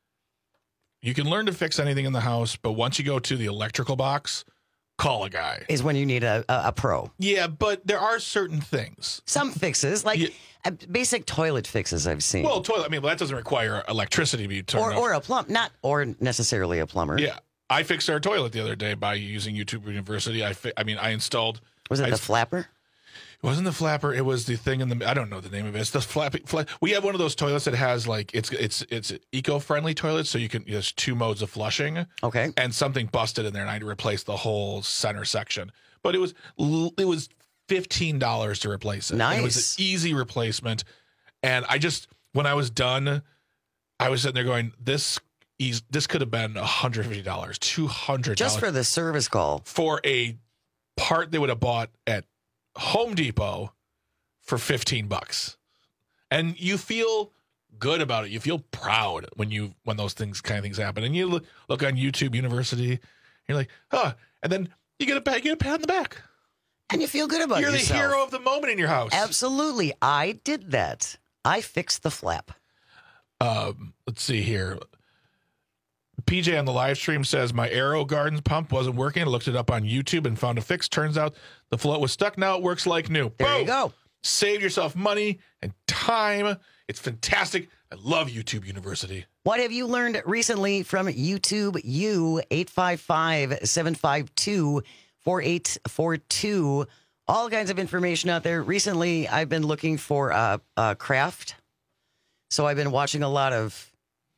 you can learn to fix anything in the house, but once you go to the electrical box, call a guy. Is when you need a, a, a pro. Yeah, but there are certain things. Some fixes, like yeah. basic toilet fixes I've seen. Well, toilet, I mean, that doesn't require electricity to be turned or, off. Or a plumb, not, or necessarily a plumber. Yeah. I fixed our toilet the other day by using YouTube University. I, fi- I mean, I installed. Was it I, the flapper? It wasn't the flapper. It was the thing in the. I don't know the name of it. It's the flappy. Fla- we have one of those toilets that has like it's it's it's eco-friendly toilet, so you can there's two modes of flushing. Okay. And something busted in there, and I had to replace the whole center section. But it was it was fifteen dollars to replace it. Nice. And it was an easy replacement, and I just when I was done, I was sitting there going, this. This could have been one hundred fifty dollars, two hundred dollars. Just for the service call. For a part they would have bought at Home Depot for fifteen bucks. And you feel good about it. You feel proud when you when those things kind of things happen. And you look, look on YouTube University, and you're like, huh. And then you get a pat, you get a pat on the back. And you feel good about you're yourself. You're the hero of the moment in your house. Absolutely. I did that. I fixed the flap. Um, let's see here. P J on the live stream says, my Aero Gardens pump wasn't working. I looked it up on YouTube and found a fix. Turns out the float was stuck. Now it works like new. There Boom. you go. Save yourself money and time. It's fantastic. I love YouTube University. What have you learned recently from YouTube U? eight five five, seven five two, four eight four two. All kinds of information out there. Recently, I've been looking for uh, uh, craft. So I've been watching a lot of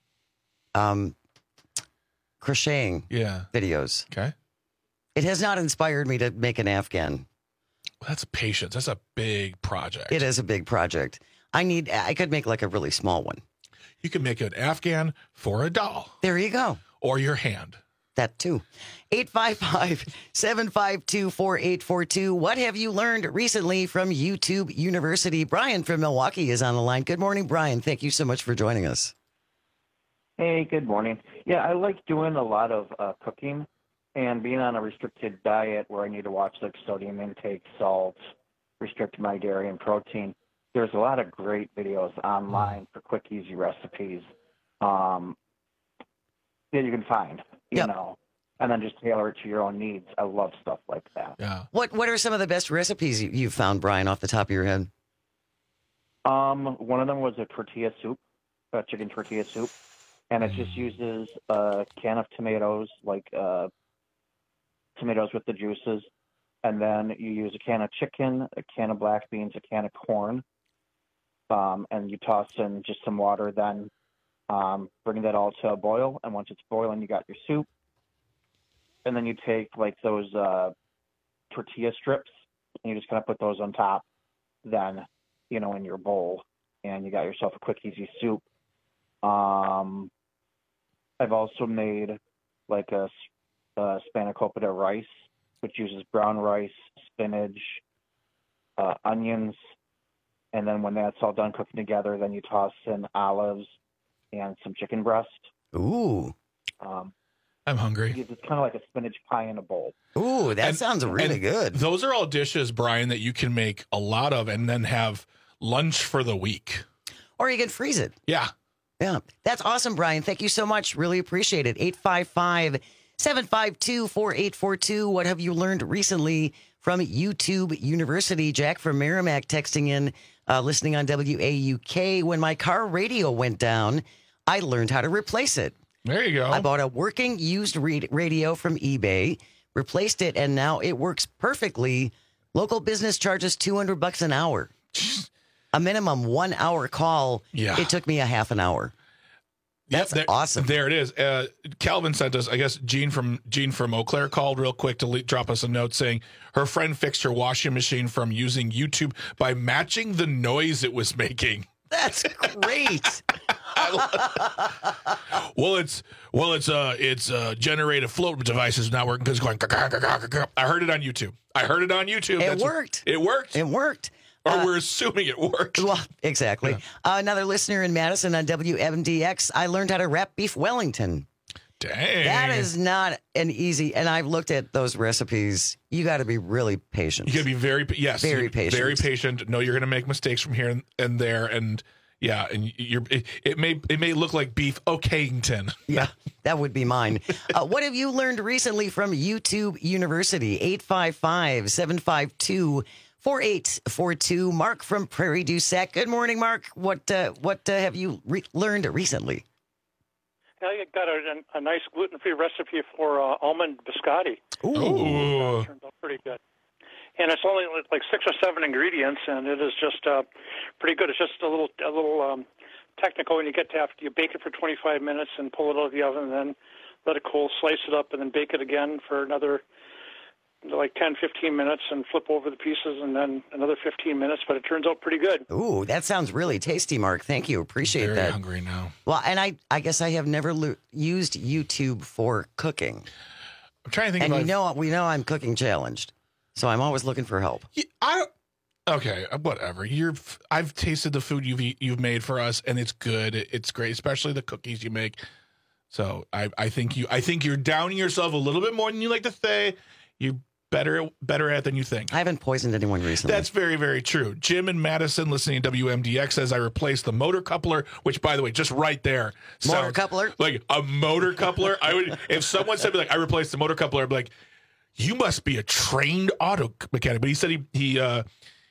um, crocheting yeah. videos. Okay. It has not inspired me to make an Afghan. That's patience. That's a big project. It is a big project. I need. I could make like a really small one. You can make an Afghan for a doll. There you go. Or your hand. That too. eight five five, seven five two, four eight four two. What have you learned recently from YouTube University? Brian from Milwaukee is on the line. Good morning, Brian. Thank you so much for joining us. Hey, good morning. Yeah, I like doing a lot of uh, cooking and being on a restricted diet where I need to watch like sodium intake, salt, restrict my dairy and protein. There's a lot of great videos online for quick, easy recipes um, that you can find, you yep. know, and then just tailor it to your own needs. I love stuff like that. Yeah. What What are some of the best recipes you, you've found, Brian, off the top of your head? Um, one of them was a tortilla soup, a chicken tortilla soup, and it just uses a can of tomatoes, like uh, tomatoes with the juices, and then you use a can of chicken, a can of black beans, a can of corn, um, and you toss in just some water, then um, bring that all to a boil, and once it's boiling, you got your soup, and then you take like those uh, tortilla strips, and you just kind of put those on top, then, you know, in your bowl, and you got yourself a quick, easy soup. Um, I've also made like a, a spanakopita rice, which uses brown rice, spinach, uh, onions, and then when that's all done cooking together, then you toss in olives and some chicken breast. Ooh. Um, I'm hungry. It's kind of like a spinach pie in a bowl. Ooh, that And- sounds really and good. Those are all dishes, Brian, that you can make a lot of and then have lunch for the week. Or you can freeze it. Yeah. Yeah. That's awesome, Brian. Thank you so much. Really appreciate it. eight five five, seven five two, four eight four two. What have you learned recently from YouTube University? Jack from Merrimack texting in, uh, listening on W A U K. When my car radio went down, I learned how to replace it. There you go. I bought a working used re- radio from eBay, replaced it, and now it works perfectly. Local business charges two hundred bucks an hour. A minimum one hour call. Yeah. It took me a half an hour. That's there, awesome. There it is. Uh, Calvin sent us, I guess Jean from Jean from Eau Claire called real quick to le- drop us a note saying her friend fixed her washing machine from using YouTube by matching the noise it was making. That's great. well, it's well, it's uh, it's uh, generated float device is not working because it's going. Caw, caw, caw, caw, caw. I heard it on YouTube. I heard it on YouTube. It That's worked. What, it worked. It worked. Or Uh, we're assuming it worked. Well, exactly. Yeah. Uh, another listener in Madison on W M D X. I learned how to wrap beef Wellington. Dang. That is not an easy, and I've looked at those recipes. You got to be really patient. You got to be very yes, Very you're patient. Very patient. Know you're going to make mistakes from here and, and there, and yeah, and you're. It, it may it may look like beef Okington. Yeah, that would be mine. uh, what have you learned recently from YouTube University? eight five five, seven five two, four eight four two. Mark from Prairie du Sac. Good morning, Mark. What uh, what uh, have you re- learned recently? I got a, a nice gluten-free recipe for uh, almond biscotti. Ooh. Uh, turned out pretty good. And it's only like six or seven ingredients, and it is just uh, pretty good. It's just a little a little um, technical, and you get to have you bake it for twenty-five minutes and pull it out of the oven, and then let it cool, slice it up, and then bake it again for another like ten, fifteen minutes and flip over the pieces and then another fifteen minutes, but it turns out pretty good. Ooh, that sounds really tasty, Mark. Thank you. Appreciate Very that. hungry now. Well, and I, I guess I have never lo- used YouTube for cooking. I'm trying to think And if you I've- know, we know I'm cooking challenged, so I'm always looking for help. I okay, whatever. You're. I've tasted the food you've eat, you've made for us, and it's good. It's great, especially the cookies you make. So I, I think you, I think you're downing yourself a little bit more than you like to say. You better, better at it than you think. I haven't poisoned anyone recently. That's very, very true. Jim in Madison, listening to W M D X, says I replaced the motor coupler, which, by the way, just right there, Motor sounds coupler? like a motor coupler. I would, if someone said like I replaced the motor coupler, I'd be like, you must be a trained auto mechanic. But he said he he uh,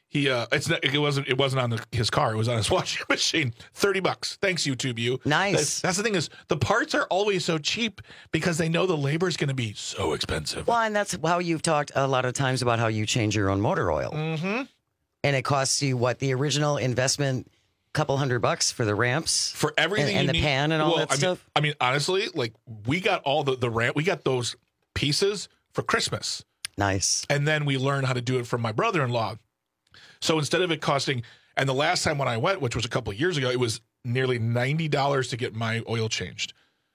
He uh, it's not, it wasn't it wasn't on the, his car. It was on his washing machine. Thirty bucks. Thanks, YouTube. You nice. That's, that's the thing is the parts are always so cheap because they know the labor is going to be so expensive. Well, and that's how you've talked a lot of times about how you change your own motor oil, mm-hmm. and it costs you what the original investment, couple hundred bucks for the ramps, for everything, and, and you the need. pan and all well, that I stuff. Mean, I mean, honestly, like we got all the the ramp. We got those pieces for Christmas. Nice. And then we learned how to do it from my brother-in-law. So instead of it costing, and the last time when I went, which was a couple of years ago, it was nearly ninety dollars to get my oil changed.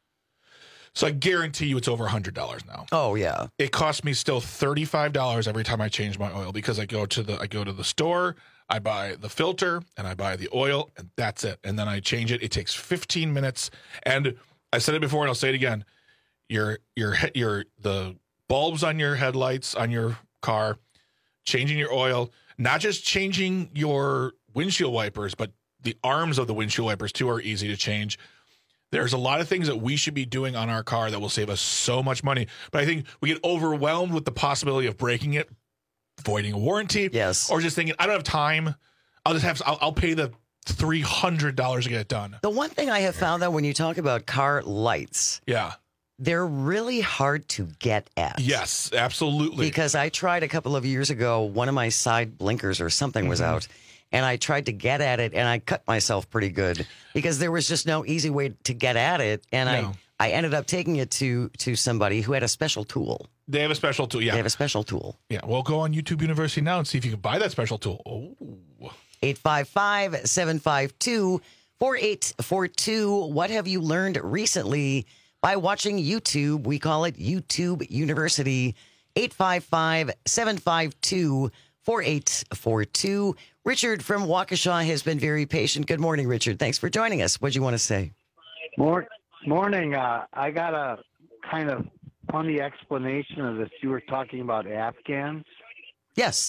So I guarantee you it's over one hundred dollars now. Oh, yeah. It costs me still thirty-five dollars every time I change my oil because I go to the I go to the store, I buy the filter, and I buy the oil, and that's it. And then I change it. It takes fifteen minutes. And I said it before, and I'll say it again. Your your your the bulbs on your headlights on your car, changing your oil, not just changing your windshield wipers, but the arms of the windshield wipers too are easy to change. There's a lot of things that we should be doing on our car that will save us so much money. But I think we get overwhelmed with the possibility of breaking it, voiding a warranty, yes, or just thinking, I don't have time. I'll just have, I'll, I'll pay the three hundred dollars to get it done. The one thing I have found, though, when you talk about car lights, yeah, they're really hard to get at. Yes, absolutely. Because I tried a couple of years ago, one of my side blinkers or something mm-hmm. was out, and I tried to get at it, and I cut myself pretty good because there was just no easy way to get at it, and no. I, I ended up taking it to to somebody who had a special tool. They have a special tool, yeah. They have a special tool. Yeah, well, go on YouTube University now and see if you can buy that special tool. Oh. eight five five, seven five two, four eight four two. What have you learned recently by watching YouTube? We call it YouTube University. eight five five, seven five two, four eight four two. Richard from Waukesha has been very patient. Good morning, Richard. Thanks for joining us. What do you want to say? Mor- morning. Uh, I got a kind of funny explanation of this. You were talking about Afghans. Yes.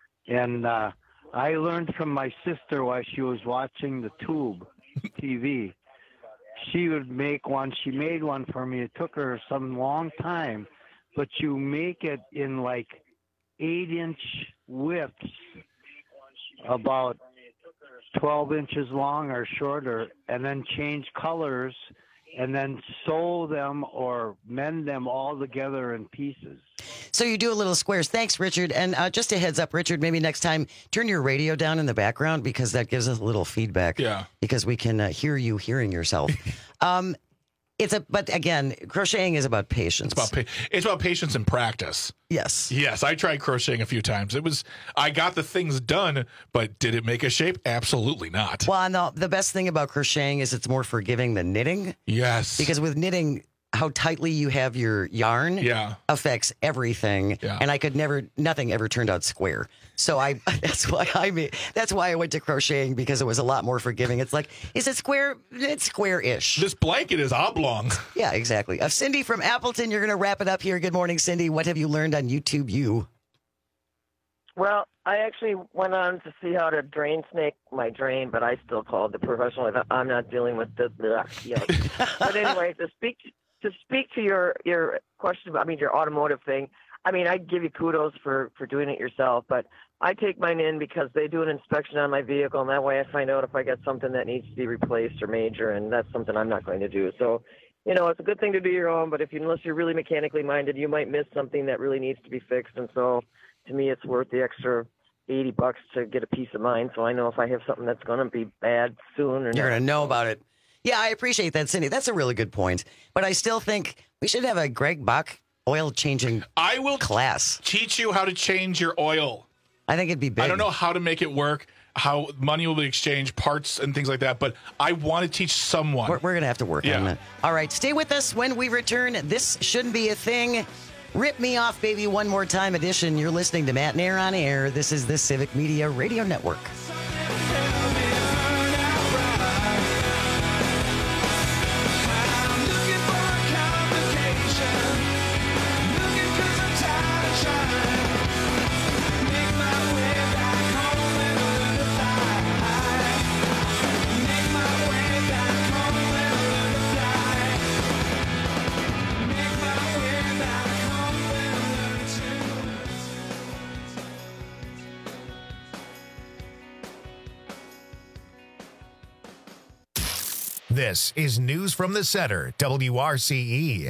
And uh, I learned from my sister while she was watching the Tube T V. She would make one. She made one for me. It took her some long time, but you make it in like eight-inch widths, about twelve inches long or shorter, and then change colors, and then sew them or mend them all together in pieces. So you do a little squares. Thanks, Richard. And uh, just a heads up, Richard, maybe next time turn your radio down in the background because that gives us a little feedback. Yeah. Because we can uh, hear you hearing yourself. um, it's a, but again, crocheting is about patience. It's about pa- it's about patience and practice. Yes. Yes, I tried crocheting a few times. It was I got the things done, but did it make a shape? Absolutely not. Well, no, the best thing about crocheting is it's more forgiving than knitting. Yes. Because with knitting, how tightly you have your yarn yeah. affects everything. Yeah. And I could never, nothing ever turned out square. So I, that's why I mean, that's why I went to crocheting because it was a lot more forgiving. It's like, is it square? It's square-ish. This blanket is oblong. Yeah, exactly. Uh, Cindy from Appleton, you're going to wrap it up here. Good morning, Cindy. What have you learned on YouTube U? Well, I actually went on to see how to drain snake my drain, but I still called the professional. I'm not dealing with the, the But anyway, to speak to speak to your your question about, I mean, your automotive thing. I mean, I give you kudos for for doing it yourself, but I take mine in because they do an inspection on my vehicle, and that way I find out if I got something that needs to be replaced or major, and that's something I'm not going to do. So, you know, it's a good thing to do your own, but if you, unless you're really mechanically minded, you might miss something that really needs to be fixed, and so to me, it's worth the extra eighty bucks to get a peace of mind, so I know if I have something that's going to be bad soon. Or You're going to know so. about it. Yeah, I appreciate that, Cindy. That's a really good point. But I still think we should have a Greg Bach oil changing I will class. Teach you how to change your oil. I think it'd be big. I don't know how to make it work, how money will be exchanged, parts and things like that, but I want to teach someone. We're, we're going to have to work yeah. on that. All right, stay with us when we return. This shouldn't be a thing. Rip Me Off, Baby, One More Time edition. You're listening to Matt Nair on Air. This is the Civic Media Radio Network. This is News from the Center, W R C E.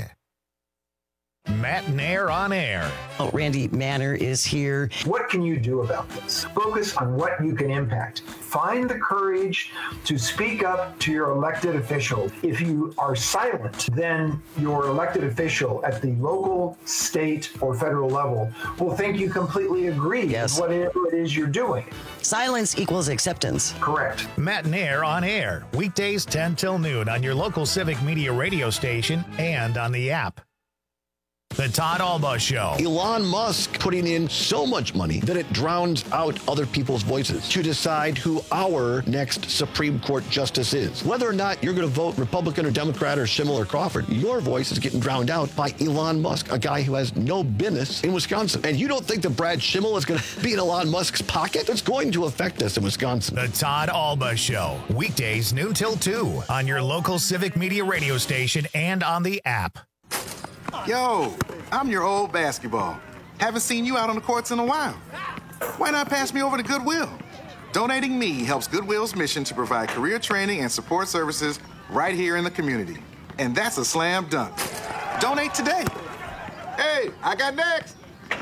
Matt Nair on air. Oh, Randy Manner is here. What can you do about this? Focus on what you can impact. Find the courage to speak up to your elected official. If you are silent, then your elected official at the local, state, or federal level will think you completely agree yes. with whatever it is you're doing. Silence equals acceptance. Correct. Matt Nair on air. Weekdays ten till noon on your local Civic Media radio station and on the app. The Todd Alba Show. Elon Musk putting in so much money that it drowns out other people's voices to decide who our next Supreme Court justice is. Whether or not you're going to vote Republican or Democrat or Schimmel or Crawford, your voice is getting drowned out by Elon Musk, a guy who has no business in Wisconsin. And you don't think that Brad Schimmel is going to be in Elon Musk's pocket? It's going to affect us in Wisconsin. The Todd Alba Show. Weekdays noon till two on your local Civic Media radio station and on the app. Yo, I'm your old basketball. Haven't seen you out on the courts in a while. Why not pass me over to Goodwill? Donating me helps Goodwill's mission to provide career training and support services right here in the community. And that's a slam dunk. Donate today. Hey, I got next.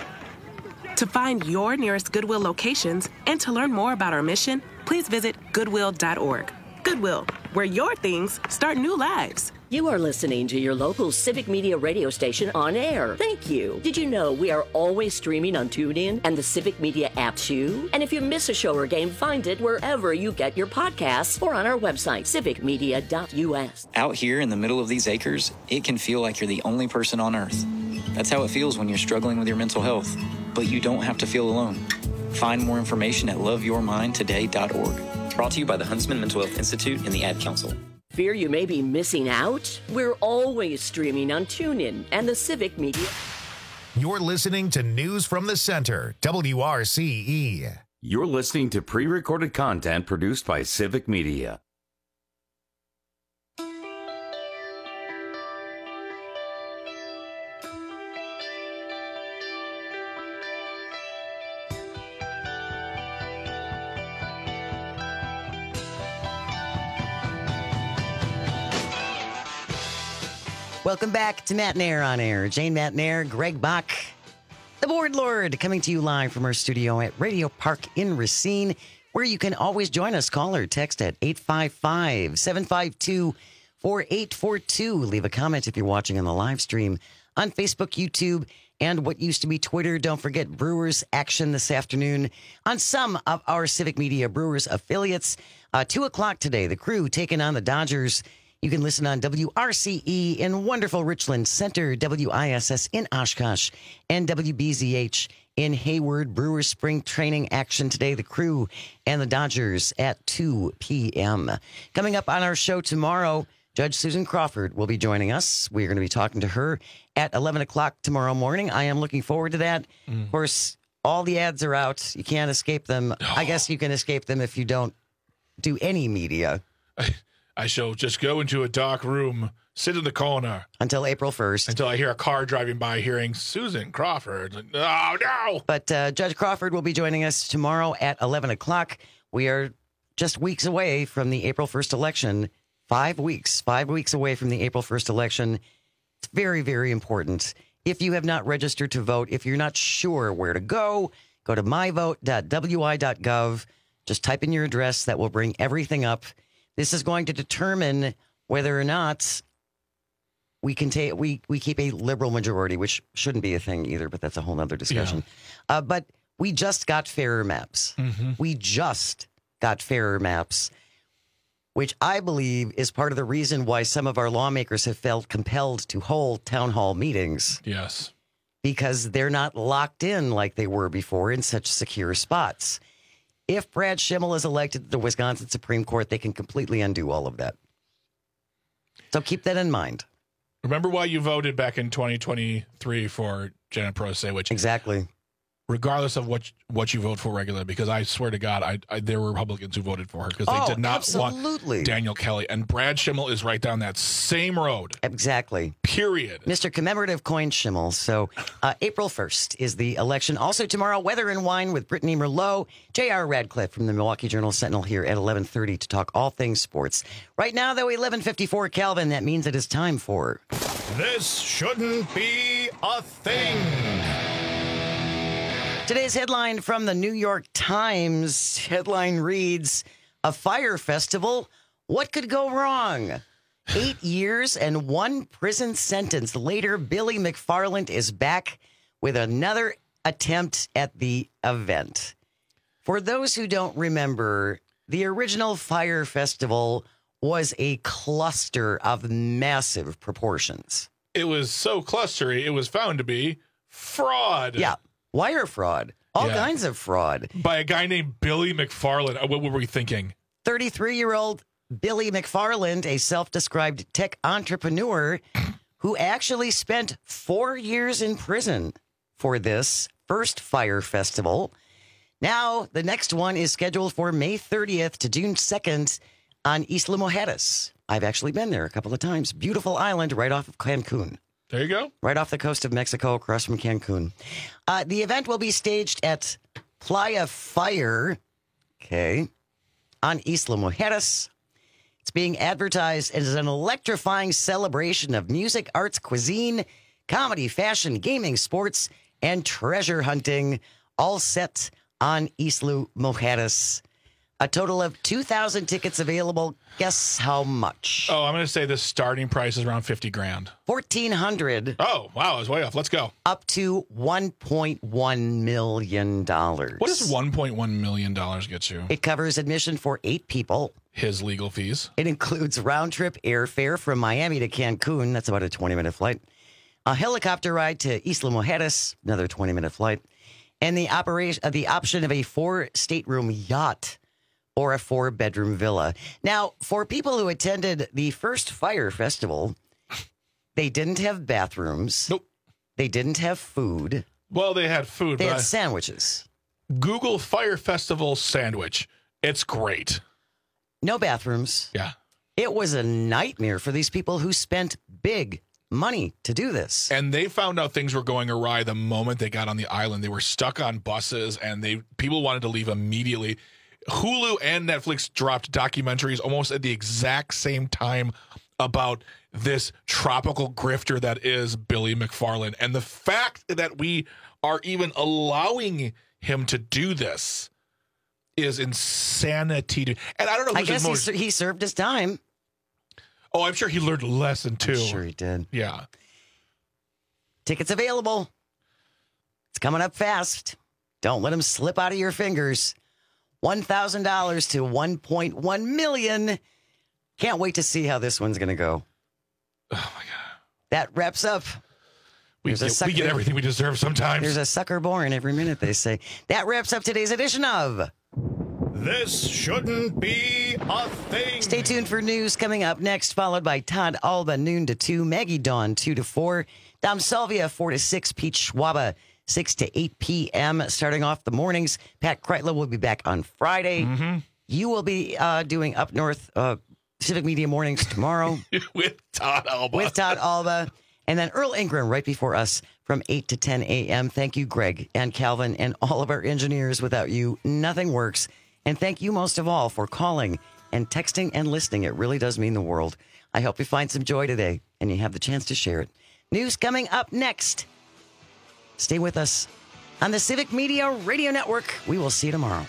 To find your nearest Goodwill locations and to learn more about our mission, please visit goodwill dot org. Goodwill, where your things start new lives. You are listening to your local Civic Media radio station on air. Thank you. Did you know we are always streaming on TuneIn and the Civic Media app too? And if you miss a show or game, find it wherever you get your podcasts or on our website, civic media dot u s. Out here in the middle of these acres, it can feel like you're the only person on earth. That's how it feels when you're struggling with your mental health. But you don't have to feel alone. Find more information at love your mind today dot org. Brought to you by the Huntsman Mental Health Institute and the Ad Council. Fear you may be missing out? We're always streaming on TuneIn and the Civic Media. You're listening to News from the Center, W R C E. You're listening to pre-recorded content produced by Civic Media. Welcome back to Matt Nair on air. Jane Matt Nair, Greg Bach, the Board Lord, coming to you live from our studio at Radio Park in Racine, where you can always join us. Call or text at eight five five, seven five two, four eight four two. Leave a comment if you're watching on the live stream on Facebook, YouTube, and what used to be Twitter. Don't forget Brewers action this afternoon on some of our Civic Media Brewers affiliates. Uh, two o'clock today, the Crew taking on the Dodgers. You can listen on W R C E in wonderful Richland Center, W I S S in Oshkosh, and W B Z H in Hayward. Brewers spring training action today. The Crew and the Dodgers at two p.m. Coming up on our show tomorrow, Judge Susan Crawford will be joining us. We're going to be talking to her at eleven o'clock tomorrow morning. I am looking forward to that. Mm. Of course, all the ads are out. You can't escape them. Oh. I guess you can escape them if you don't do any media. I shall just go into a dark room, sit in the corner. Until April first. Until I hear a car driving by hearing Susan Crawford. Oh, no! But uh, Judge Crawford will be joining us tomorrow at eleven o'clock. We are just weeks away from the April first election. Five weeks. Five weeks away from the April first election. It's very, very important. If you have not registered to vote, if you're not sure where to go, go to my vote dot w i dot gov. Just type in your address. That will bring everything up. This is going to determine whether or not we can take we we keep a liberal majority, which shouldn't be a thing either, but that's a whole other discussion. Yeah. Uh, but we just got fairer maps. Mm-hmm. We just got fairer maps, which I believe is part of the reason why some of our lawmakers have felt compelled to hold town hall meetings. Yes. Because they're not locked in like they were before in such secure spots. If Brad Schimmel is elected to the Wisconsin Supreme Court, they can completely undo all of that. So keep that in mind. Remember why you voted back in twenty twenty-three for Janet Prosay, which exactly regardless of what what you vote for regularly, because I swear to God, I, I there were Republicans who voted for her because they Oh, did not absolutely. want Daniel Kelly. And Brad Schimmel is right down that same road. Exactly. Period. Mister Commemorative Coin Schimmel. So uh, April first is the election. Also tomorrow, Weather and Wine with Brittany Merlot. J R Radcliffe from the Milwaukee Journal-Sentinel here at eleven thirty to talk all things sports. Right now, though, eleven fifty-four, Calvin, that means it is time for... This shouldn't be a thing. Today's headline from the New York Times. Headline reads, "A fire festival? What could go wrong?" Eight years and one prison sentence later, Billy McFarland is back with another attempt at the event. For those who don't remember, the original fire festival was a cluster of massive proportions. It was so clustery, it was found to be fraud. Yeah, wire fraud. All Yeah. kinds of fraud. By a guy named Billy McFarland. Uh, What were we thinking? thirty-three-year-old Billy McFarland, a self-described tech entrepreneur who actually spent four years in prison for this first fire festival. Now, the next one is scheduled for May thirtieth to June second on Isla Mujeres. I've actually been there a couple of times. Beautiful island right off of Cancun. There you go. Right off the coast of Mexico, across from Cancun. Uh, the event will be staged at Playa Fire, okay, on Isla Mujeres. It's being advertised as an electrifying celebration of music, arts, cuisine, comedy, fashion, gaming, sports, and treasure hunting, all set on Isla Mujeres. A total of two thousand tickets available. Guess how much? Oh, I'm going to say the starting price is around fifty grand. fourteen hundred. Oh, wow. I was way off. Let's go. Up to one point one million dollars. What does one point one million dollars get you? It covers admission for eight people. His legal fees. It includes round-trip airfare from Miami to Cancun. That's about a twenty-minute flight. A helicopter ride to Isla Mujeres, another twenty-minute flight. And the operation, uh, the option of a four-stateroom yacht or a four-bedroom villa. Now, for people who attended the first fire festival, they didn't have bathrooms. Nope. They didn't have food. Well, they had food. They but had I- sandwiches. Google Fire Festival sandwich. It's great. No bathrooms. Yeah. It was a nightmare for these people who spent big money to do this. And they found out things were going awry the moment they got on the island. They were stuck on buses, and they people wanted to leave immediately. Hulu and Netflix dropped documentaries almost at the exact same time about this tropical grifter that is Billy McFarland. And the fact that we are even allowing him to do this is insanity. And I don't know I who's guess his he, most... ser- he served his time. Oh, I'm sure he learned a lesson, too. I'm sure he did. Yeah. Tickets available. It's coming up fast. Don't let them slip out of your fingers. one thousand dollars to one point one million dollars. Can't wait to see how this one's going to go. Oh, my God. That wraps up. We There's a get, sucker- we get everything we deserve sometimes. There's a sucker born every minute, they say. That wraps up today's edition of This shouldn't be a thing. Stay tuned for news coming up next, followed by Todd Alba, noon to two, Maggie Dawn, two to four, Dom Salvia, four to six, Pete Schwaba, six to eight p.m. Starting off the mornings, Pat Kreitler will be back on Friday. Mm-hmm. You will be uh, doing Up North uh, Civic Media Mornings tomorrow. With Todd Alba. With Todd Alba. And then Earl Ingram right before us from eight to ten a.m. Thank you, Greg and Calvin and all of our engineers. Without you, nothing works. And thank you most of all for calling and texting and listening. It really does mean the world. I hope you find some joy today and you have the chance to share it. News coming up next. Stay with us on the Civic Media Radio Network. We will see you tomorrow.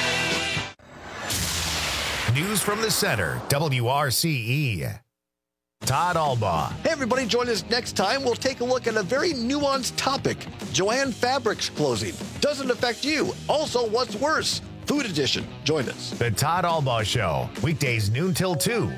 News from the center, W R C E. Todd Albaugh. Hey, everybody, join us next time. We'll take a look at a very nuanced topic. Joann Fabrics closing. Doesn't affect you. Also, what's worse? Food Edition. Join us. The Todd Albaugh Show, weekdays noon till two.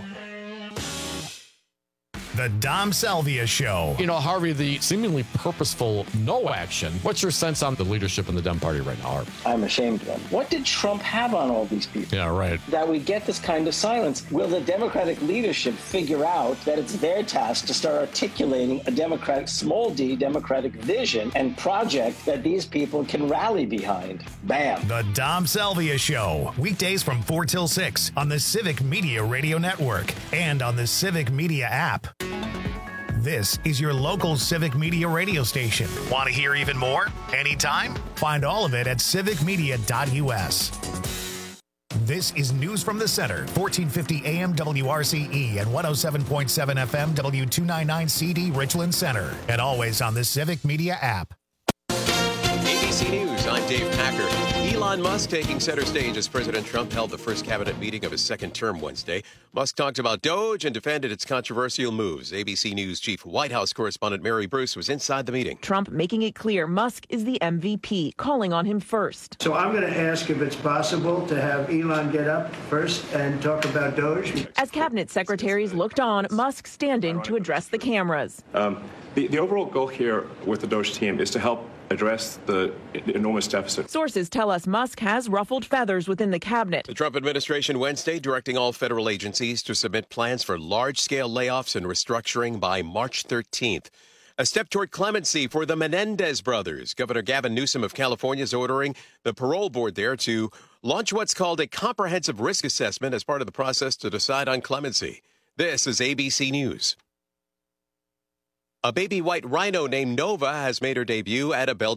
The Dom Salvia Show. You know, Harvey, the seemingly purposeful no action. What's your sense on the leadership in the Dem Party right now, Harvey? I'm ashamed of them. What did Trump have on all these people? Yeah, right. That we get this kind of silence. Will the Democratic leadership figure out that it's their task to start articulating a Democratic, small d, Democratic vision and project that these people can rally behind? Bam. The Dom Salvia Show, weekdays from four till six on the Civic Media Radio Network and on the Civic Media app. This is your local Civic Media radio station. Want to hear even more? Anytime? Find all of it at civic media dot u s. This is News from the Center, fourteen fifty A M W R C E and one oh seven point seven F M W two ninety-nine C D Richland Center, and always on the Civic Media app. A B C News, I'm Dave Packer. Elon Musk taking center stage as President Trump held the first cabinet meeting of his second term Wednesday. Musk talked about Doge and defended its controversial moves. A B C News chief White House correspondent Mary Bruce was inside the meeting. Trump making it clear Musk is the M V P, calling on him first. So I'm going to ask if it's possible to have Elon get up first and talk about Doge. As cabinet secretaries looked on, Musk standing to address the cameras. Um, the, the overall goal here with the Doge team is to help address the enormous deficit. Sources tell us Musk has ruffled feathers within the cabinet. The Trump administration Wednesday directing all federal agencies to submit plans for large-scale layoffs and restructuring by March thirteenth. A step toward clemency for the Menendez brothers. Governor Gavin Newsom of California is ordering the parole board there to launch what's called a comprehensive risk assessment as part of the process to decide on clemency. This is A B C News. A baby white rhino named Nova has made her debut at a Bell